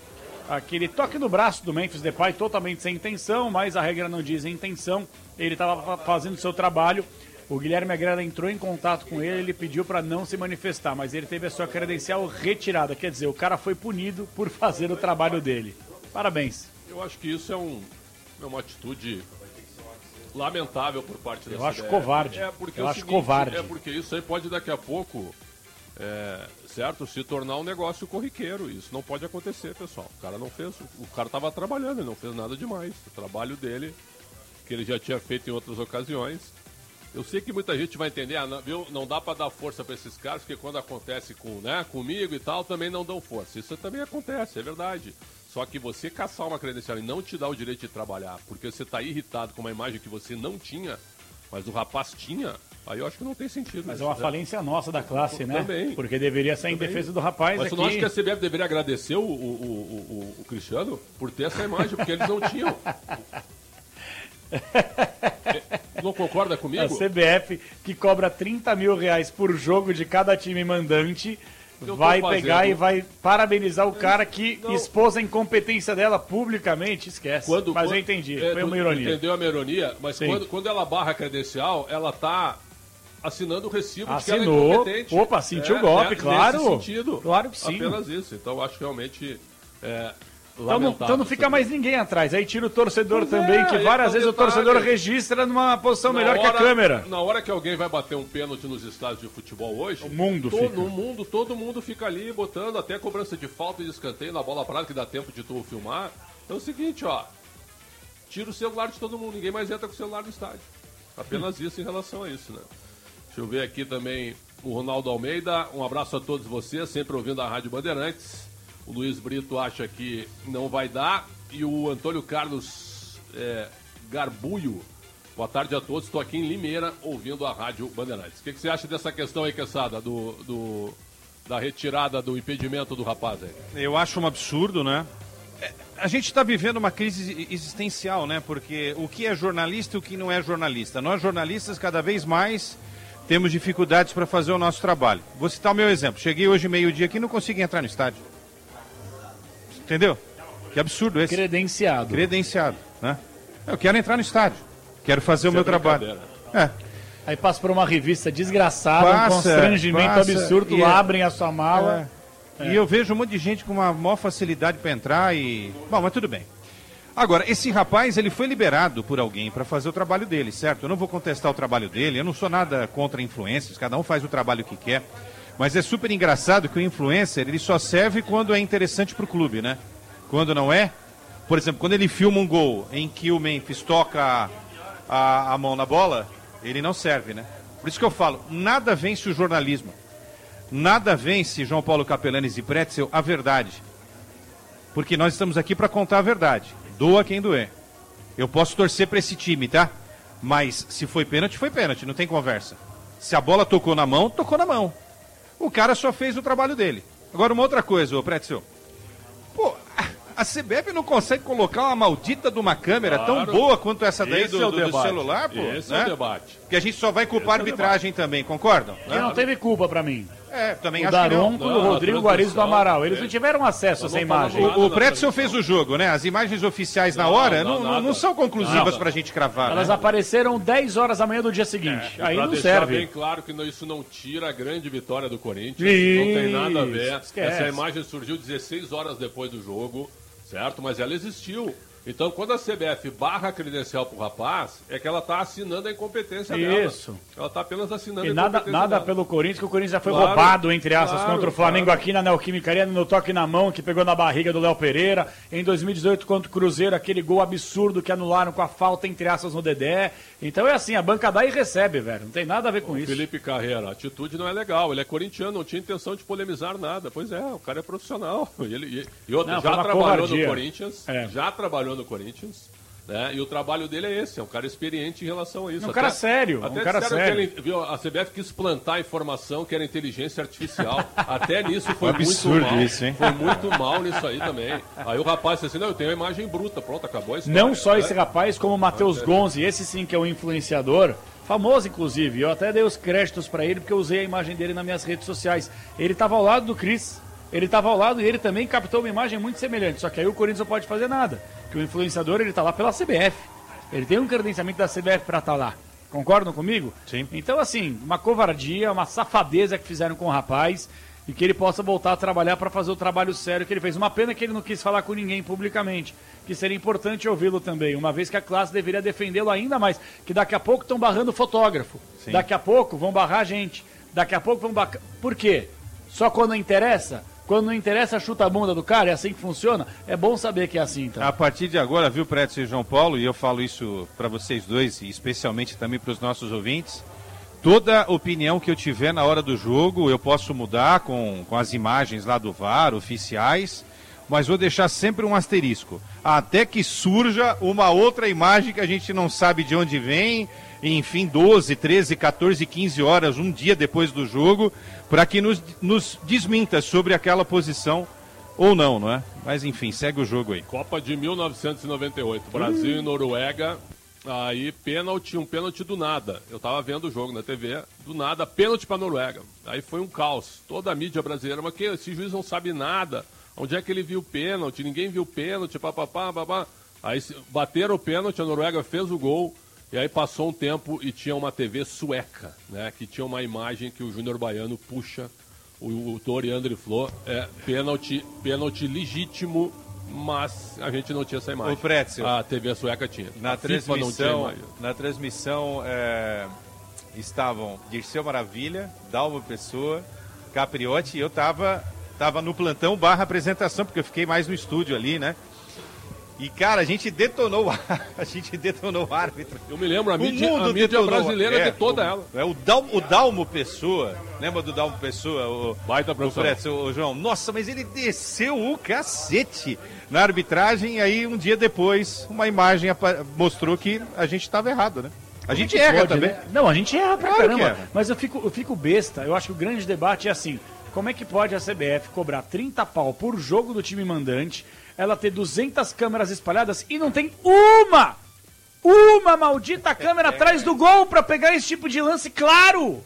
aquele toque no braço do Memphis Depay, totalmente sem intenção, mas a regra não diz intenção. Ele estava fazendo o seu trabalho. O Guilherme Agreda entrou em contato com ele, ele pediu para não se manifestar, mas ele teve a sua credencial retirada. Quer dizer, o cara foi punido por fazer o trabalho dele. Parabéns. Eu acho que isso é, um, é uma atitude lamentável por parte da Eu C B F. acho covarde. É porque Eu é o acho seguinte, covarde. É porque isso aí pode daqui a pouco, é, certo, se tornar um negócio corriqueiro. Isso não pode acontecer, pessoal. O cara não fez, o cara estava trabalhando, ele não fez nada demais. O trabalho dele, que ele já tinha feito em outras ocasiões. Eu sei que muita gente vai entender, ah, não, viu, não dá para dar força para esses caras, porque quando acontece com, né, comigo e tal, também não dão força. Isso também acontece, é verdade. Só que você caçar uma credencial e não te dá o direito de trabalhar, porque você está irritado com uma imagem que você não tinha, mas o rapaz tinha, aí eu acho que não tem sentido. Mas isso, é uma né? falência nossa da classe, né? Também. Porque deveria ser em Também. defesa do rapaz Mas aqui. você não acha que a C B F deveria agradecer o, o, o, o, o Cristiano por ter essa imagem, porque eles não tinham. Não concorda comigo? A C B F, que cobra trinta mil reais por jogo de cada time mandante, Eu vai tô fazendo- pegar e vai parabenizar o cara que Não. expôs a incompetência dela publicamente. Esquece. Quando, Mas quando- eu entendi, é, foi tu uma ironia. Entendeu a minha ironia? Mas Sim. quando, quando ela barra a credencial, ela tá assinando o recibo de que ela é Assinou. incompetente. Opa, sentiu É, o golpe, é, claro. Nesse sentido. Claro que sim. Apenas isso. Então eu acho realmente é, Então não, lamentável. então não fica mais ninguém atrás. Aí tira o torcedor Pois é, também, que aí várias é um vezes o detalhe. torcedor registra numa posição Na melhor que a hora- câmera. Na hora que alguém vai bater um pênalti nos estádios de futebol hoje, O mundo to- fica. no mundo, todo mundo fica ali botando até cobrança de falta e de escanteio na bola parada, que dá tempo de tu filmar. Então é o seguinte, ó, tira o celular de todo mundo, ninguém mais entra com o celular no estádio. Apenas isso em relação a isso, né? Deixa eu ver aqui também o Ronaldo Almeida, um abraço a todos vocês, sempre ouvindo a Rádio Bandeirantes. O Luiz Brito acha que não vai dar. E o Antônio Carlos é, Garbulho, boa tarde a todos. Estou aqui em Limeira ouvindo a Rádio Bandeirantes. O que, que você acha dessa questão aí, Quesada, do, do, da retirada do impedimento do rapaz aí? Eu acho um absurdo, né? É, A gente está vivendo uma crise existencial, né? Porque o que é jornalista e o que não é jornalista. Nós, jornalistas, cada vez mais temos dificuldades para fazer o nosso trabalho. Vou citar o meu exemplo. Cheguei hoje meio-dia aqui e não consegui entrar no estádio. Entendeu? Que absurdo esse. Credenciado. Credenciado, né? Eu quero entrar no estádio. Quero fazer o Isso meu é trabalho. É. Aí passa por uma revista desgraçada, um Passa, constrangimento passa, absurdo, e lá é- abrem a sua mala. É. E eu vejo um monte de gente com uma maior facilidade para entrar e... Bom, mas tudo bem. Agora, esse rapaz, ele foi liberado por alguém para fazer o trabalho dele, certo? Eu não vou contestar o trabalho dele, eu não sou nada contra influencers, cada um faz o trabalho que quer. Mas é super engraçado que o influencer, ele só serve quando é interessante para o clube, né? Quando não é, por exemplo, quando ele filma um gol em que o Memphis toca a, a mão na bola, ele não serve, né? Por isso que eu falo, nada vence o jornalismo. Nada vence, João Paulo Capelanes e Pretzel, a verdade. Porque nós estamos aqui para contar a verdade. Doa quem doer. Eu posso torcer para esse time, tá? Mas se foi pênalti, foi pênalti, não tem conversa. Se a bola tocou na mão, tocou na mão. O cara só fez o trabalho dele. Agora uma outra coisa, ô Pretzel. Pô, a C B F não consegue colocar uma maldita de uma câmera tão Claro. boa quanto essa daí Esse do, é o do- do debate. celular, pô. Esse é né? o debate. Porque a gente só vai culpar a Esse é o arbitragem também, concordam? Que não teve culpa pra mim. É, também o acho que não. Daronco e o Não, Rodrigo a Guariz do transmissão, Amaral. Eles é. não tiveram acesso a essa imagem. O, o Pretzel fez o jogo, né? As imagens oficiais na hora não, não, não são conclusivas Não. pra gente cravar. Elas né? apareceram dez horas da manhã do dia seguinte. E Aí pra não deixar serve. bem claro que não- isso não tira a grande vitória do Corinthians. Isso, Não tem nada a ver. esquece. Essa imagem surgiu dezesseis horas depois do jogo, certo? Mas ela existiu. Então, quando a C B F barra a credencial pro rapaz, é que ela tá assinando a incompetência dela. Isso. Ela tá apenas assinando E a nada, incompetência nada dela. pelo Corinthians, que o Corinthians já foi Claro, roubado, entre aspas, claro, contra o Flamengo claro. aqui na Neoquímica Arena, no toque na mão, que pegou na barriga do Léo Pereira. Em dois mil e dezoito, contra o Cruzeiro, aquele gol absurdo que anularam com a falta, entre aspas, no Dedé. Então é assim, a banca dá e recebe, velho. Não tem nada a ver com isso. Felipe Carreira, a atitude não é legal. Ele é corintiano, não tinha intenção de polemizar nada. Pois é, o cara é profissional. E, ele, e, e outro, Não, foi já uma trabalhou covardia. no Corinthians. É. Já trabalhou no Corinthians. Né? E o trabalho dele é esse, é um cara experiente em relação a isso. Um cara sério, até um cara disseram sério. que ele, viu, a C B F quis plantar a informação que era inteligência artificial. Até nisso foi Um absurdo muito mal. isso, hein? Foi muito mal nisso aí também. Aí o rapaz disse assim, não, eu tenho a imagem bruta. Pronto, acabou a história. Não só né? esse rapaz, como o Matheus Gonzi, esse sim que é um influenciador, famoso inclusive. Eu até dei os créditos pra ele porque eu usei a imagem dele nas minhas redes sociais. Ele tava ao lado do Cris. Ele estava ao lado e ele também captou uma imagem muito semelhante. Só que aí o Corinthians não pode fazer nada. Que o influenciador, ele tá lá pela C B F. Ele tem um credenciamento da C B F para estar lá. Concordam comigo? Sim. Então, assim, uma covardia, uma safadeza que fizeram com o rapaz e que ele possa voltar a trabalhar para fazer o trabalho sério que ele fez. Uma pena que ele não quis falar com ninguém publicamente, que seria importante ouvi-lo também, uma vez que a classe deveria defendê-lo ainda mais, que daqui a pouco estão barrando o fotógrafo, Sim. daqui a pouco vão barrar a gente, daqui a pouco vão barrar... Por quê? Só quando não interessa? Quando não interessa, chuta a bunda do cara, é assim que funciona? É bom saber que é assim, então. A partir de agora, viu, Prédio e João Paulo, e eu falo isso para vocês dois, e especialmente também para os nossos ouvintes, toda opinião que eu tiver na hora do jogo, eu posso mudar com, com as imagens lá do V A R, oficiais, mas vou deixar sempre um asterisco, até que surja uma outra imagem que a gente não sabe de onde vem, enfim, doze, treze, quatorze, quinze horas, um dia depois do jogo, para que nos, nos desminta sobre aquela posição ou não, não é? Mas enfim, segue o jogo aí. Copa de mil novecentos e noventa e oito, Brasil hum. e Noruega, aí pênalti, um pênalti do nada. Eu tava vendo o jogo na T V, do nada, pênalti pra Noruega. Aí foi um caos, toda a mídia brasileira, mas que esse juiz não sabe nada, onde é que ele viu o pênalti, ninguém viu o pênalti, papapá, babá. Aí bateram o pênalti, a Noruega fez o gol. E aí passou um tempo e tinha uma T V sueca, né? Que tinha uma imagem que o Júnior Baiano puxa, o, o Tori André Flor, é pênalti, pênalti legítimo, mas a gente não tinha essa imagem. O Pretzel, a T V sueca tinha. Na a transmissão, na transmissão é, estavam Dirceu Maravilha, Dalma Pessoa, Capriotti, e eu tava, tava no plantão barra apresentação, porque eu fiquei mais no estúdio ali, né? E, cara, a gente detonou a gente detonou o árbitro. Eu me lembro, a mídia, a mídia brasileira é, de toda o, ela. É, o, Dalmo, o Dalmo Pessoa, lembra do Dalmo Pessoa? O, Baita profissional. o, Fred, o João, nossa, mas ele desceu o cacete na arbitragem, e aí um dia depois uma imagem mostrou que a gente estava errado, né? A gente Como erra pode, também. Né? Não, a gente erra pra Claro caramba. erra. Mas eu fico, eu fico besta. Eu acho que o grande debate é assim: como é que pode a C B F cobrar trinta pau por jogo do time mandante, ela ter duzentas câmeras espalhadas e não tem uma, uma maldita câmera atrás do gol pra pegar esse tipo de lance claro?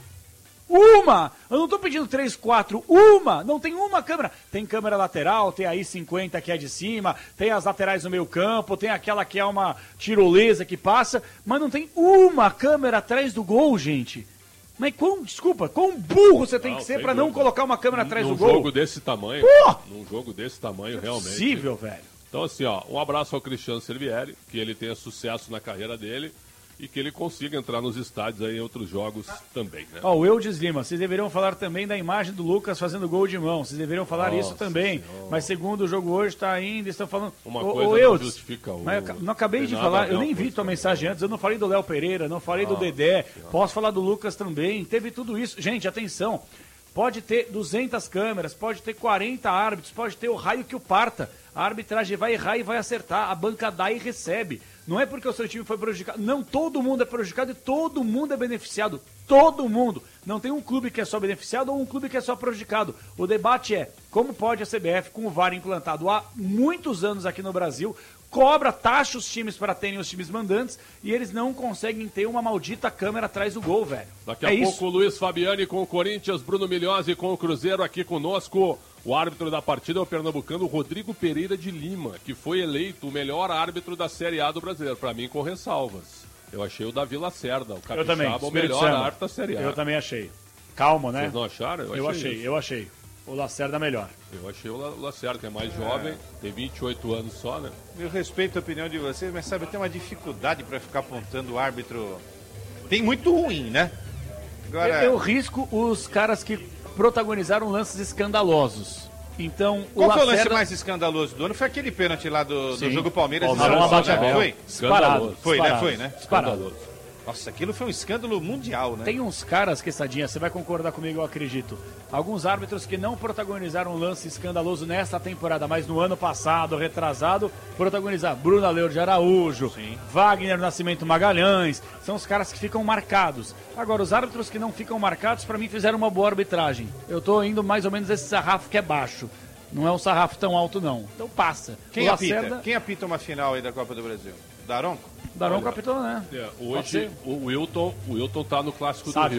Uma! Eu não tô pedindo três, quatro, uma! Não tem uma câmera. Tem câmera lateral, tem a I cinquenta que é de cima, tem as laterais no meio campo, tem aquela que é uma tirolesa que passa, mas não tem uma câmera atrás do gol, gente. Mas quão, desculpa, quão burro você tem não, que ser pra dúvida. não colocar uma câmera atrás num do gol? Num jogo desse tamanho, Pô! num jogo desse tamanho, é realmente. Possível, velho. Então, assim, ó, um abraço ao Cristiano Servieri, que ele tenha sucesso na carreira dele e que ele consiga entrar nos estádios aí em outros jogos também, né? Ó, o Eudes Lima, vocês deveriam falar também da imagem do Lucas fazendo gol de mão. Vocês deveriam falar Nossa isso também. Senhora. Mas segundo o jogo hoje tá ainda, estão falando... Uma ô, coisa ô, não Eudes, justifica o... mas eu não acabei de Tem nada falar, a ver eu uma nem vi coisa tua com mensagem antes, eu não falei do Léo Pereira, não falei do Ah, Dedé, senhora. posso falar do Lucas também, teve tudo isso. Gente, atenção, pode ter duzentas câmeras, pode ter quarenta árbitros, pode ter o raio que o parta. A arbitragem vai errar e vai acertar, a banca dá e recebe. Não é porque o seu time foi prejudicado. Não, todo mundo é prejudicado e todo mundo é beneficiado. Todo mundo. Não tem um clube que é só beneficiado ou um clube que é só prejudicado. O debate é como pode a C B F, com o V A R implantado há muitos anos aqui no Brasil, cobra, taxa os times para terem os times mandantes e eles não conseguem ter uma maldita câmera atrás do gol, velho. Daqui é a isso. pouco o Luiz Fabiani com o Corinthians, Bruno Milhozzi com o Cruzeiro aqui conosco. O árbitro da partida é o pernambucano Rodrigo Pereira de Lima, que foi eleito o melhor árbitro da Série A do brasileiro, para mim com ressalvas. Eu achei o Davi Lacerda, o Eu também, capixaba, o Espírito melhor Santo. árbitro da Série A. Eu também achei. Calma, né? Vocês não acharam? Eu achei, isso. eu achei. O Lacerda melhor. Eu achei o La- o Lacerda, que é mais jovem, tem vinte e oito anos só, né? Eu respeito a opinião de vocês, mas sabe, eu tenho uma dificuldade para ficar apontando o árbitro. Tem muito ruim, né? Agora... Eu, eu risco os caras que protagonizaram lances escandalosos. Então, o Qual Lacerda... foi o lance mais escandaloso do ano? Foi aquele pênalti lá do, do Sim. jogo Palmeiras. Palmeiras, e São Paulo, Abel. né? Foi? Disparado. Foi, né? Disparado. Foi, né? Disparado. Nossa, aquilo foi um escândalo mundial, né? Tem uns caras, Quessadinha, você vai concordar comigo, eu acredito. Alguns árbitros que não protagonizaram um lance escandaloso nesta temporada, mas no ano passado, retrasado, protagonizaram. Bruno Aleu de Araújo, Sim. Wagner Nascimento Magalhães, são os caras que ficam marcados. Agora, os árbitros que não ficam marcados, pra mim, fizeram uma boa arbitragem. Eu tô indo mais ou menos esse sarrafo que é baixo. Não é um sarrafo tão alto, não. Então passa. Quem O apita? Lacerda... Quem apita uma final aí da Copa do Brasil? Daronco? Daronco apitou, né? É, Pode hoje ser. o Wilton, o Wilton tá no Clássico Sabe. do Rio.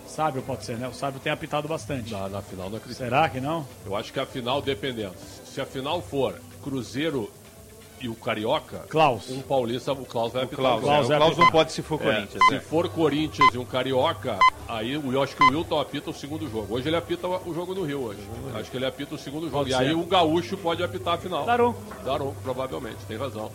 Sábio pode ser, né? O Sábio tem apitado bastante. Na, na final não acredito. Será que não? Eu acho que a final, dependendo. Se a final for Cruzeiro e o Carioca, Klaus. um paulista, o Klaus vai apitar. Klaus, o Klaus, é, o Klaus não pode se for é, Corinthians. Se é. for Corinthians e um Carioca, aí eu acho que o Wilton apita o segundo jogo. Hoje ele apita o jogo no Rio hoje. Acho que ele apita o segundo jogo. Pode e ser. aí o Gaúcho pode apitar a final. Daronco. Daronco, provavelmente, tem razão.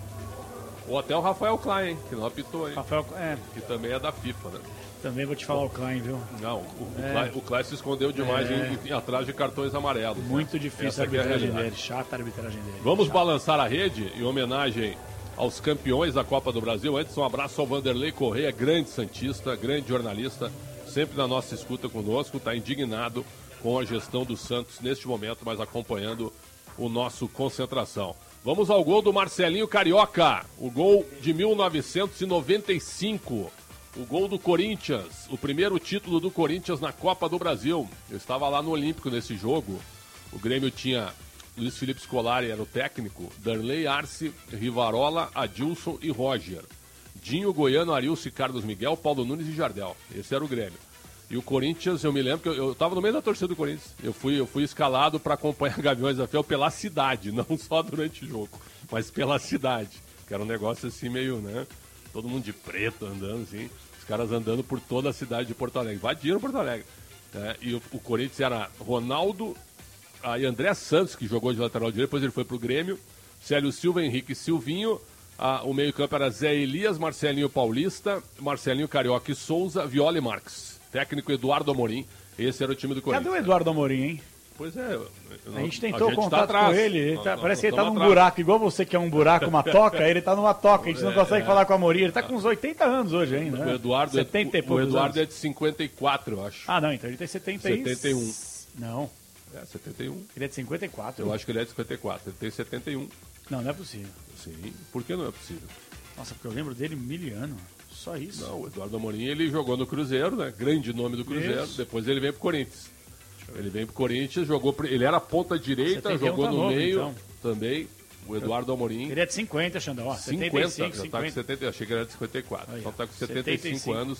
Ou até o Rafael Klein, que não apitou, hein? Rafael, é. Que também é da FIFA, né? Também vou te falar o Klein, viu? Não, o, É. o, Klein, o Klein se escondeu demais É. em, em, atrás de cartões amarelos. Muito né? difícil Essa a que é a arbitragem realidade. dele. Chata a arbitragem dele. Vamos Chata. balançar a rede em homenagem aos campeões da Copa do Brasil. Antes, um abraço ao Vanderlei Correia, grande santista, grande jornalista, sempre na nossa escuta conosco, está indignado com a gestão do Santos neste momento, mas acompanhando o nosso Concentração. Vamos ao gol do Marcelinho Carioca, o gol de mil novecentos e noventa e cinco, o gol do Corinthians, o primeiro título do Corinthians na Copa do Brasil. Eu estava lá no Olímpico nesse jogo, o Grêmio tinha Luiz Felipe Scolari, era o técnico, Darley Arce, Rivarola, Adilson e Roger, Dinho, Goiano, Arilson, Carlos Miguel, Paulo Nunes e Jardel. Esse era o Grêmio. E o Corinthians, eu me lembro que eu estava no meio da torcida do Corinthians. Eu fui, eu fui escalado para acompanhar Gaviões da Fiel pela cidade, não só durante o jogo, mas pela cidade. Que era um negócio assim meio, né? Todo mundo de preto andando assim, os caras andando por toda a cidade de Porto Alegre. Invadiram Porto Alegre. Né? E o, o Corinthians era Ronaldo, aí André Santos, que jogou de lateral direito, depois ele foi pro Grêmio, Célio Silva, Henrique Silvinho. Ah, o meio-campo era Zé Elias, Marcelinho Paulista, Marcelinho Carioca e Souza, Viola e Marques. Técnico Eduardo Amorim, esse era o time do Corinthians. Cadê o Eduardo Amorim, hein? Pois é. Eu, a gente tentou a gente contato tá com ele, ele nós, tá, nós, parece nós que ele tá num atrás. buraco, igual você que é um buraco, uma toca, ele tá numa toca, a gente não É, consegue é. falar com o Amorim, ele tá com uns oitenta anos hoje ainda, O né? Eduardo, setenta e é, o poucos Eduardo é anos. de cinquenta e quatro, eu acho. Ah, não, então ele tem setenta e... setenta e um. Não. É, setenta e um. Ele é de cinquenta e quatro. Eu acho que ele é de cinquenta e quatro, ele tem setenta e um. Não, não é possível. Sim, por que não é possível? Nossa, porque eu lembro dele miliano. Só isso. Não, o Eduardo Amorim, ele jogou no Cruzeiro, né? Grande nome do Cruzeiro. Isso. Depois ele vem pro Corinthians. Ele vem pro Corinthians, jogou. Pro... Ele era ponta direita, setenta e um jogou tá no novo, meio então. também. O Eduardo Amorim. Ele é de cinquenta, Xandão. Ó, cinquenta, setenta e cinco, já tá com cinquenta. setenta, achei que era de cinquenta e quatro. Aí, Então tá com setenta e cinco, setenta e cinco anos.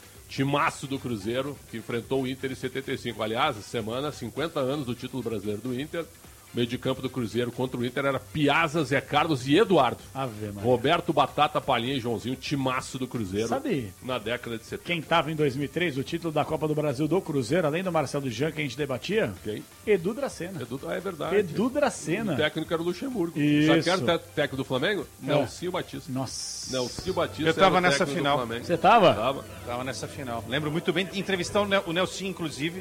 Timaço do Cruzeiro, que enfrentou o Inter em setenta e cinco. Aliás, semana, cinquenta anos do título brasileiro do Inter. Meio de campo do Cruzeiro contra o Inter era Piazza, Zé Carlos e Eduardo. Ave Maria. Roberto, Batata, Palhinha e Joãozinho, timaço do Cruzeiro. Sabe na década de setenta. quem tava em dois mil e três, o título da Copa do Brasil do Cruzeiro, além do Marcelo Jean, que a gente debatia? Quem? Edu Dracena. Edu, ah, é verdade. Edu Dracena. O técnico era o Luxemburgo. Isso. Sabe quem era o té- técnico do Flamengo? É. Nelsinho Batista. Nossa. Nelsinho Batista. Eu tava era o nessa técnico do final. Flamengo. Você tava? Tava. Tava nessa final. Lembro muito bem, entrevistar o Nel- o Nelson, inclusive.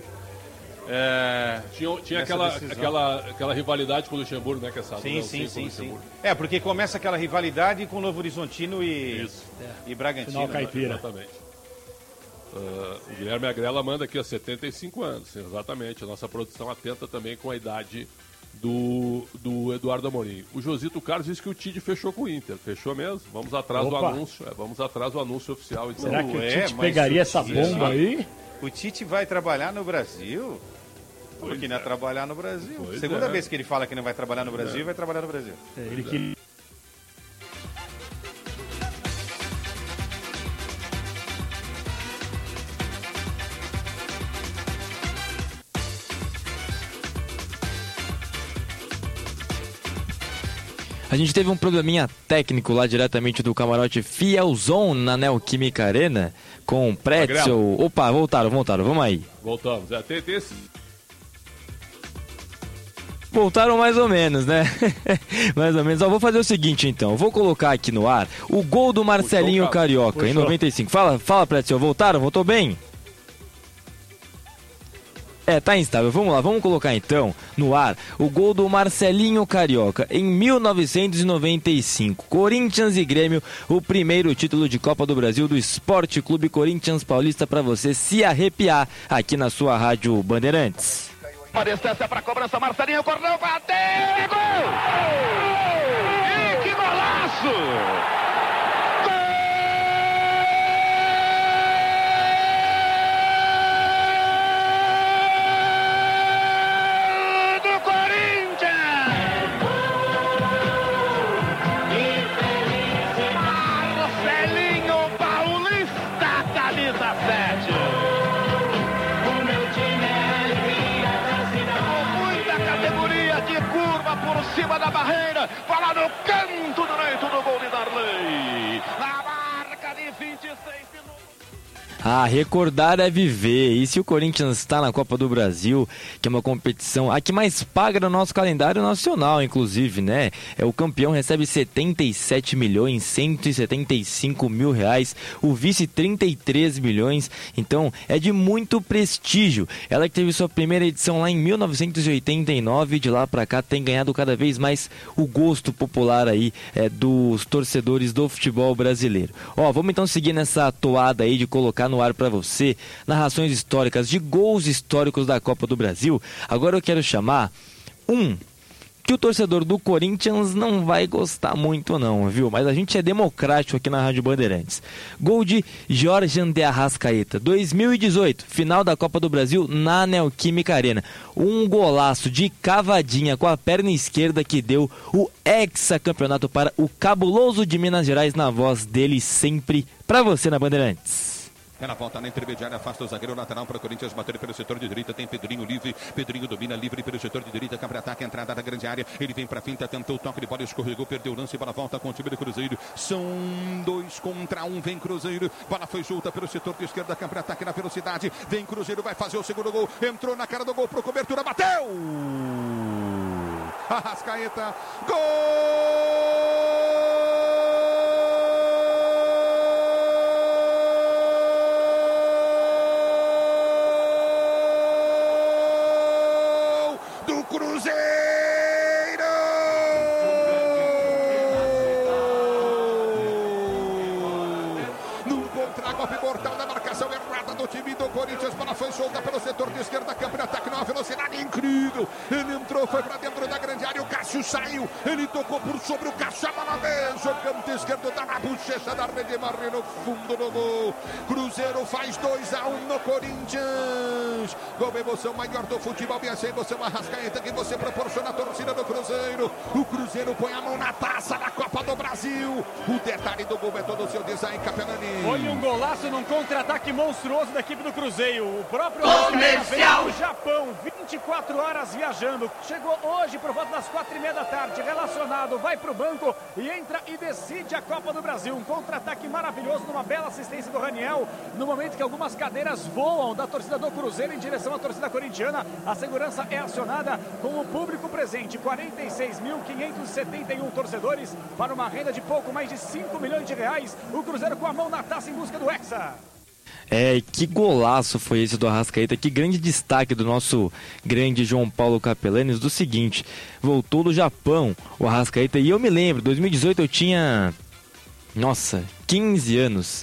É, Tinha, tinha nessa aquela, decisão. aquela, aquela rivalidade com o Luxemburgo, né, Cassado? Sim, Nelsinho sim, com o sim, sim. Luxemburgo. É, porque começa aquela rivalidade com o Novo Horizontino e, Isso. e Bragantino. Final caipira. Exatamente. Uh, o Guilherme Agrela manda aqui, ó, setenta e cinco anos, exatamente. A nossa produção atenta também com a idade do, do Eduardo Amorim. O Josito Carlos disse que o Tite fechou com o Inter. Fechou mesmo? Vamos atrás Opa. do anúncio. É, vamos atrás do anúncio oficial. Então. Será que o é, Tite mas pegaria o essa Tite- bomba aí? O Tite vai trabalhar no Brasil? Pois Porque não é é. trabalhar no Brasil. Pois Segunda é. vez que ele fala que não vai trabalhar no Brasil, É. vai trabalhar no Brasil. É, ele que... A gente teve um probleminha técnico lá diretamente do camarote Fielzon na Neoquímica Arena com Pretzel. Opa, voltaram, voltaram, vamos aí. Voltamos. É, tem, tem esse... Voltaram mais ou menos, né? mais ou menos. Ó, vou fazer o seguinte então, vou colocar aqui no ar o gol do Marcelinho Puxou, Carioca Puxou. em noventa e cinco. Fala, fala Pretzel, voltaram? Voltou bem? É, tá instável. Vamos lá, vamos colocar então no ar o gol do Marcelinho Carioca em mil novecentos e noventa e cinco. Corinthians e Grêmio, o primeiro título de Copa do Brasil do Esporte Clube Corinthians Paulista para você se arrepiar aqui na sua Rádio Bandeirantes. Uma distância para cobrança, Marcelinho correu, bateu e gol! E que golaço! Gol do Corinthians! Marcelinho Paulista, camisa sete. por cima da barreira, bola no canto direito do gol de Darley. Na marca de vinte e seis minutos. Ah, recordar é viver. E se o Corinthians está na Copa do Brasil, que é uma competição a que mais paga no nosso calendário nacional, inclusive, né? É, o campeão recebe setenta e sete milhões cento e setenta e cinco mil reais, o vice trinta e três milhões. Então é de muito prestígio. Ela que teve sua primeira edição lá em mil novecentos e oitenta e nove, de lá para cá tem ganhado cada vez mais o gosto popular aí é, dos torcedores do futebol brasileiro. Ó, vamos então seguir nessa toada aí de colocar no ar para você narrações históricas de gols históricos da Copa do Brasil. Agora eu quero chamar um que o torcedor do Corinthians não vai gostar muito não, viu? Mas a gente é democrático aqui na Rádio Bandeirantes. Gol de Jorge André Arrascaeta, dois mil e dezoito, final da Copa do Brasil na Neoquímica Arena. Um golaço de cavadinha com a perna esquerda que deu o hexacampeonato para o cabuloso de Minas Gerais, na voz dele sempre para você na Bandeirantes. Ela volta na intermediária, afasta o zagueiro lateral para o Corinthians bater pelo setor de direita. Tem Pedrinho livre, Pedrinho domina livre pelo setor de direita, contra-ataque, entrada da grande área. Ele vem para finta, tentou o toque de bola, escorregou, perdeu o lance, bola volta com o time do Cruzeiro. São dois contra um, vem Cruzeiro. Bola foi solta pelo setor de esquerda, contra-ataque na velocidade. Vem Cruzeiro, vai fazer o segundo gol. Entrou na cara do gol pro cobertura, bateu! Arrascaeta, gol! Cruzeiro! Num contra-golpe mortal da marcação errada do time do Corinthians. Bola foi solta pelo setor de esquerda. Câmbio de ataque numa velocidade incrível. Ele entrou, foi pra dentro da grande área. O Cássio saiu. Ele tocou por sobre o Cássio. A bola veio. O canto esquerdo tá na bochecha da rede. Marre no fundo do gol. Cruzeiro faz dois a um no Corinthians. Gol, emoção maior do futebol. E essa emoção Arrascaeta que você proporciona a torcida do Cruzeiro. O Cruzeiro põe a mão na taça da Copa do Brasil. O detalhe do gol é todo o seu design, Capelani. Foi um golaço num contra-ataque monstruoso da equipe do Cruzeiro. O próprio Comercial veio do Japão, vinte e quatro horas viajando. Chegou hoje por volta das quatro e meia da tarde, relacionado, vai pro banco e entra e decide a Copa do Brasil. Um contra-ataque maravilhoso, numa bela assistência do Raniel, no momento que algumas cadeiras voam da torcida do Cruzeiro em direção à torcida corintiana. A segurança é acionada com o público presente, quarenta e seis mil quinhentos e setenta e um torcedores, para uma renda de pouco mais de cinco milhões de reais. O Cruzeiro com a mão na taça em busca do Hexa. É, que golaço foi esse do Arrascaeta, que grande destaque do nosso grande João Paulo Capelanes, do seguinte, voltou do Japão o Arrascaeta, e eu me lembro, dois mil e dezoito eu tinha, nossa, quinze anos,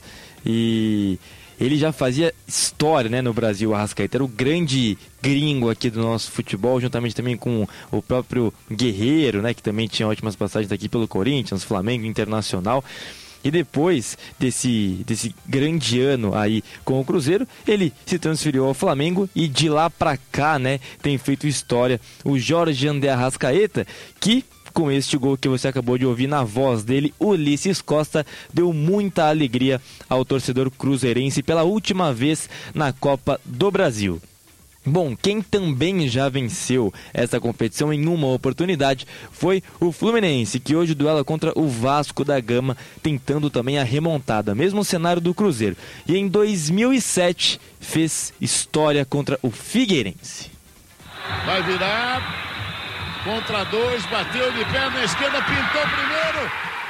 e ele já fazia história, né, no Brasil. O Arrascaeta era o grande gringo aqui do nosso futebol, juntamente também com o próprio Guerreiro, né, que também tinha ótimas passagens aqui pelo Corinthians, Flamengo, Internacional. E depois desse, desse grande ano aí com o Cruzeiro, ele se transferiu ao Flamengo e de lá pra cá, né, tem feito história o Jorge André Arrascaeta, que com este gol que você acabou de ouvir na voz dele, Ulisses Costa, deu muita alegria ao torcedor cruzeirense pela última vez na Copa do Brasil. Bom, quem também já venceu essa competição em uma oportunidade foi o Fluminense, que hoje duela contra o Vasco da Gama, tentando também a remontada, mesmo cenário do Cruzeiro. E em dois mil e sete fez história contra o Figueirense. Vai virar, contra dois, bateu de perna esquerda, pintou primeiro.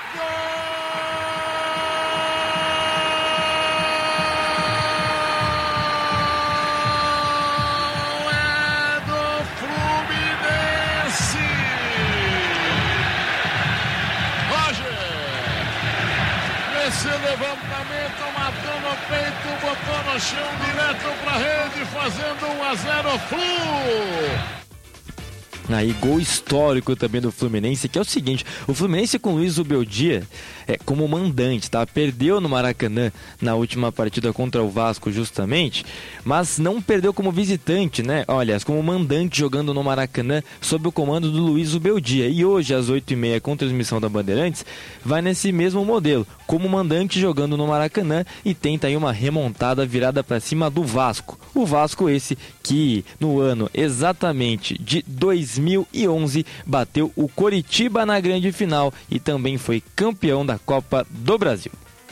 Esse levantamento, matou no peito, botou no chão, direto pra rede, fazendo um a zero Flu. Aí, gol histórico também do Fluminense, que é o seguinte, o Fluminense com o Luiz Ubeldia é, como mandante, tá? Perdeu no Maracanã na última partida contra o Vasco, justamente, mas não perdeu como visitante, né? Olha, como mandante jogando no Maracanã sob o comando do Luiz Ubeldia. E hoje, às oito e meia, com transmissão da Bandeirantes, vai nesse mesmo modelo, como mandante jogando no Maracanã e tenta aí uma remontada virada para cima do Vasco. O Vasco esse que no ano exatamente de dois dois mil e onze, bateu o Coritiba na grande final e também foi campeão da Copa do Brasil.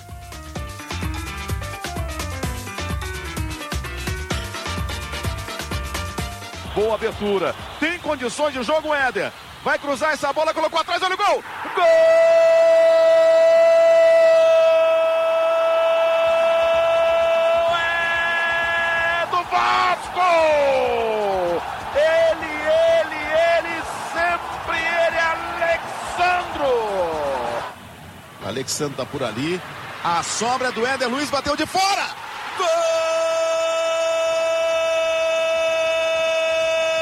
Boa abertura, tem condições de jogo, Éder. Vai cruzar essa bola, colocou atrás, olha o gol! Gol! É do Vasco! Ele, ele, ele, sempre ele, Alexandro! Alexandro tá por ali, a sobra do Éder Luiz bateu de fora! Gol!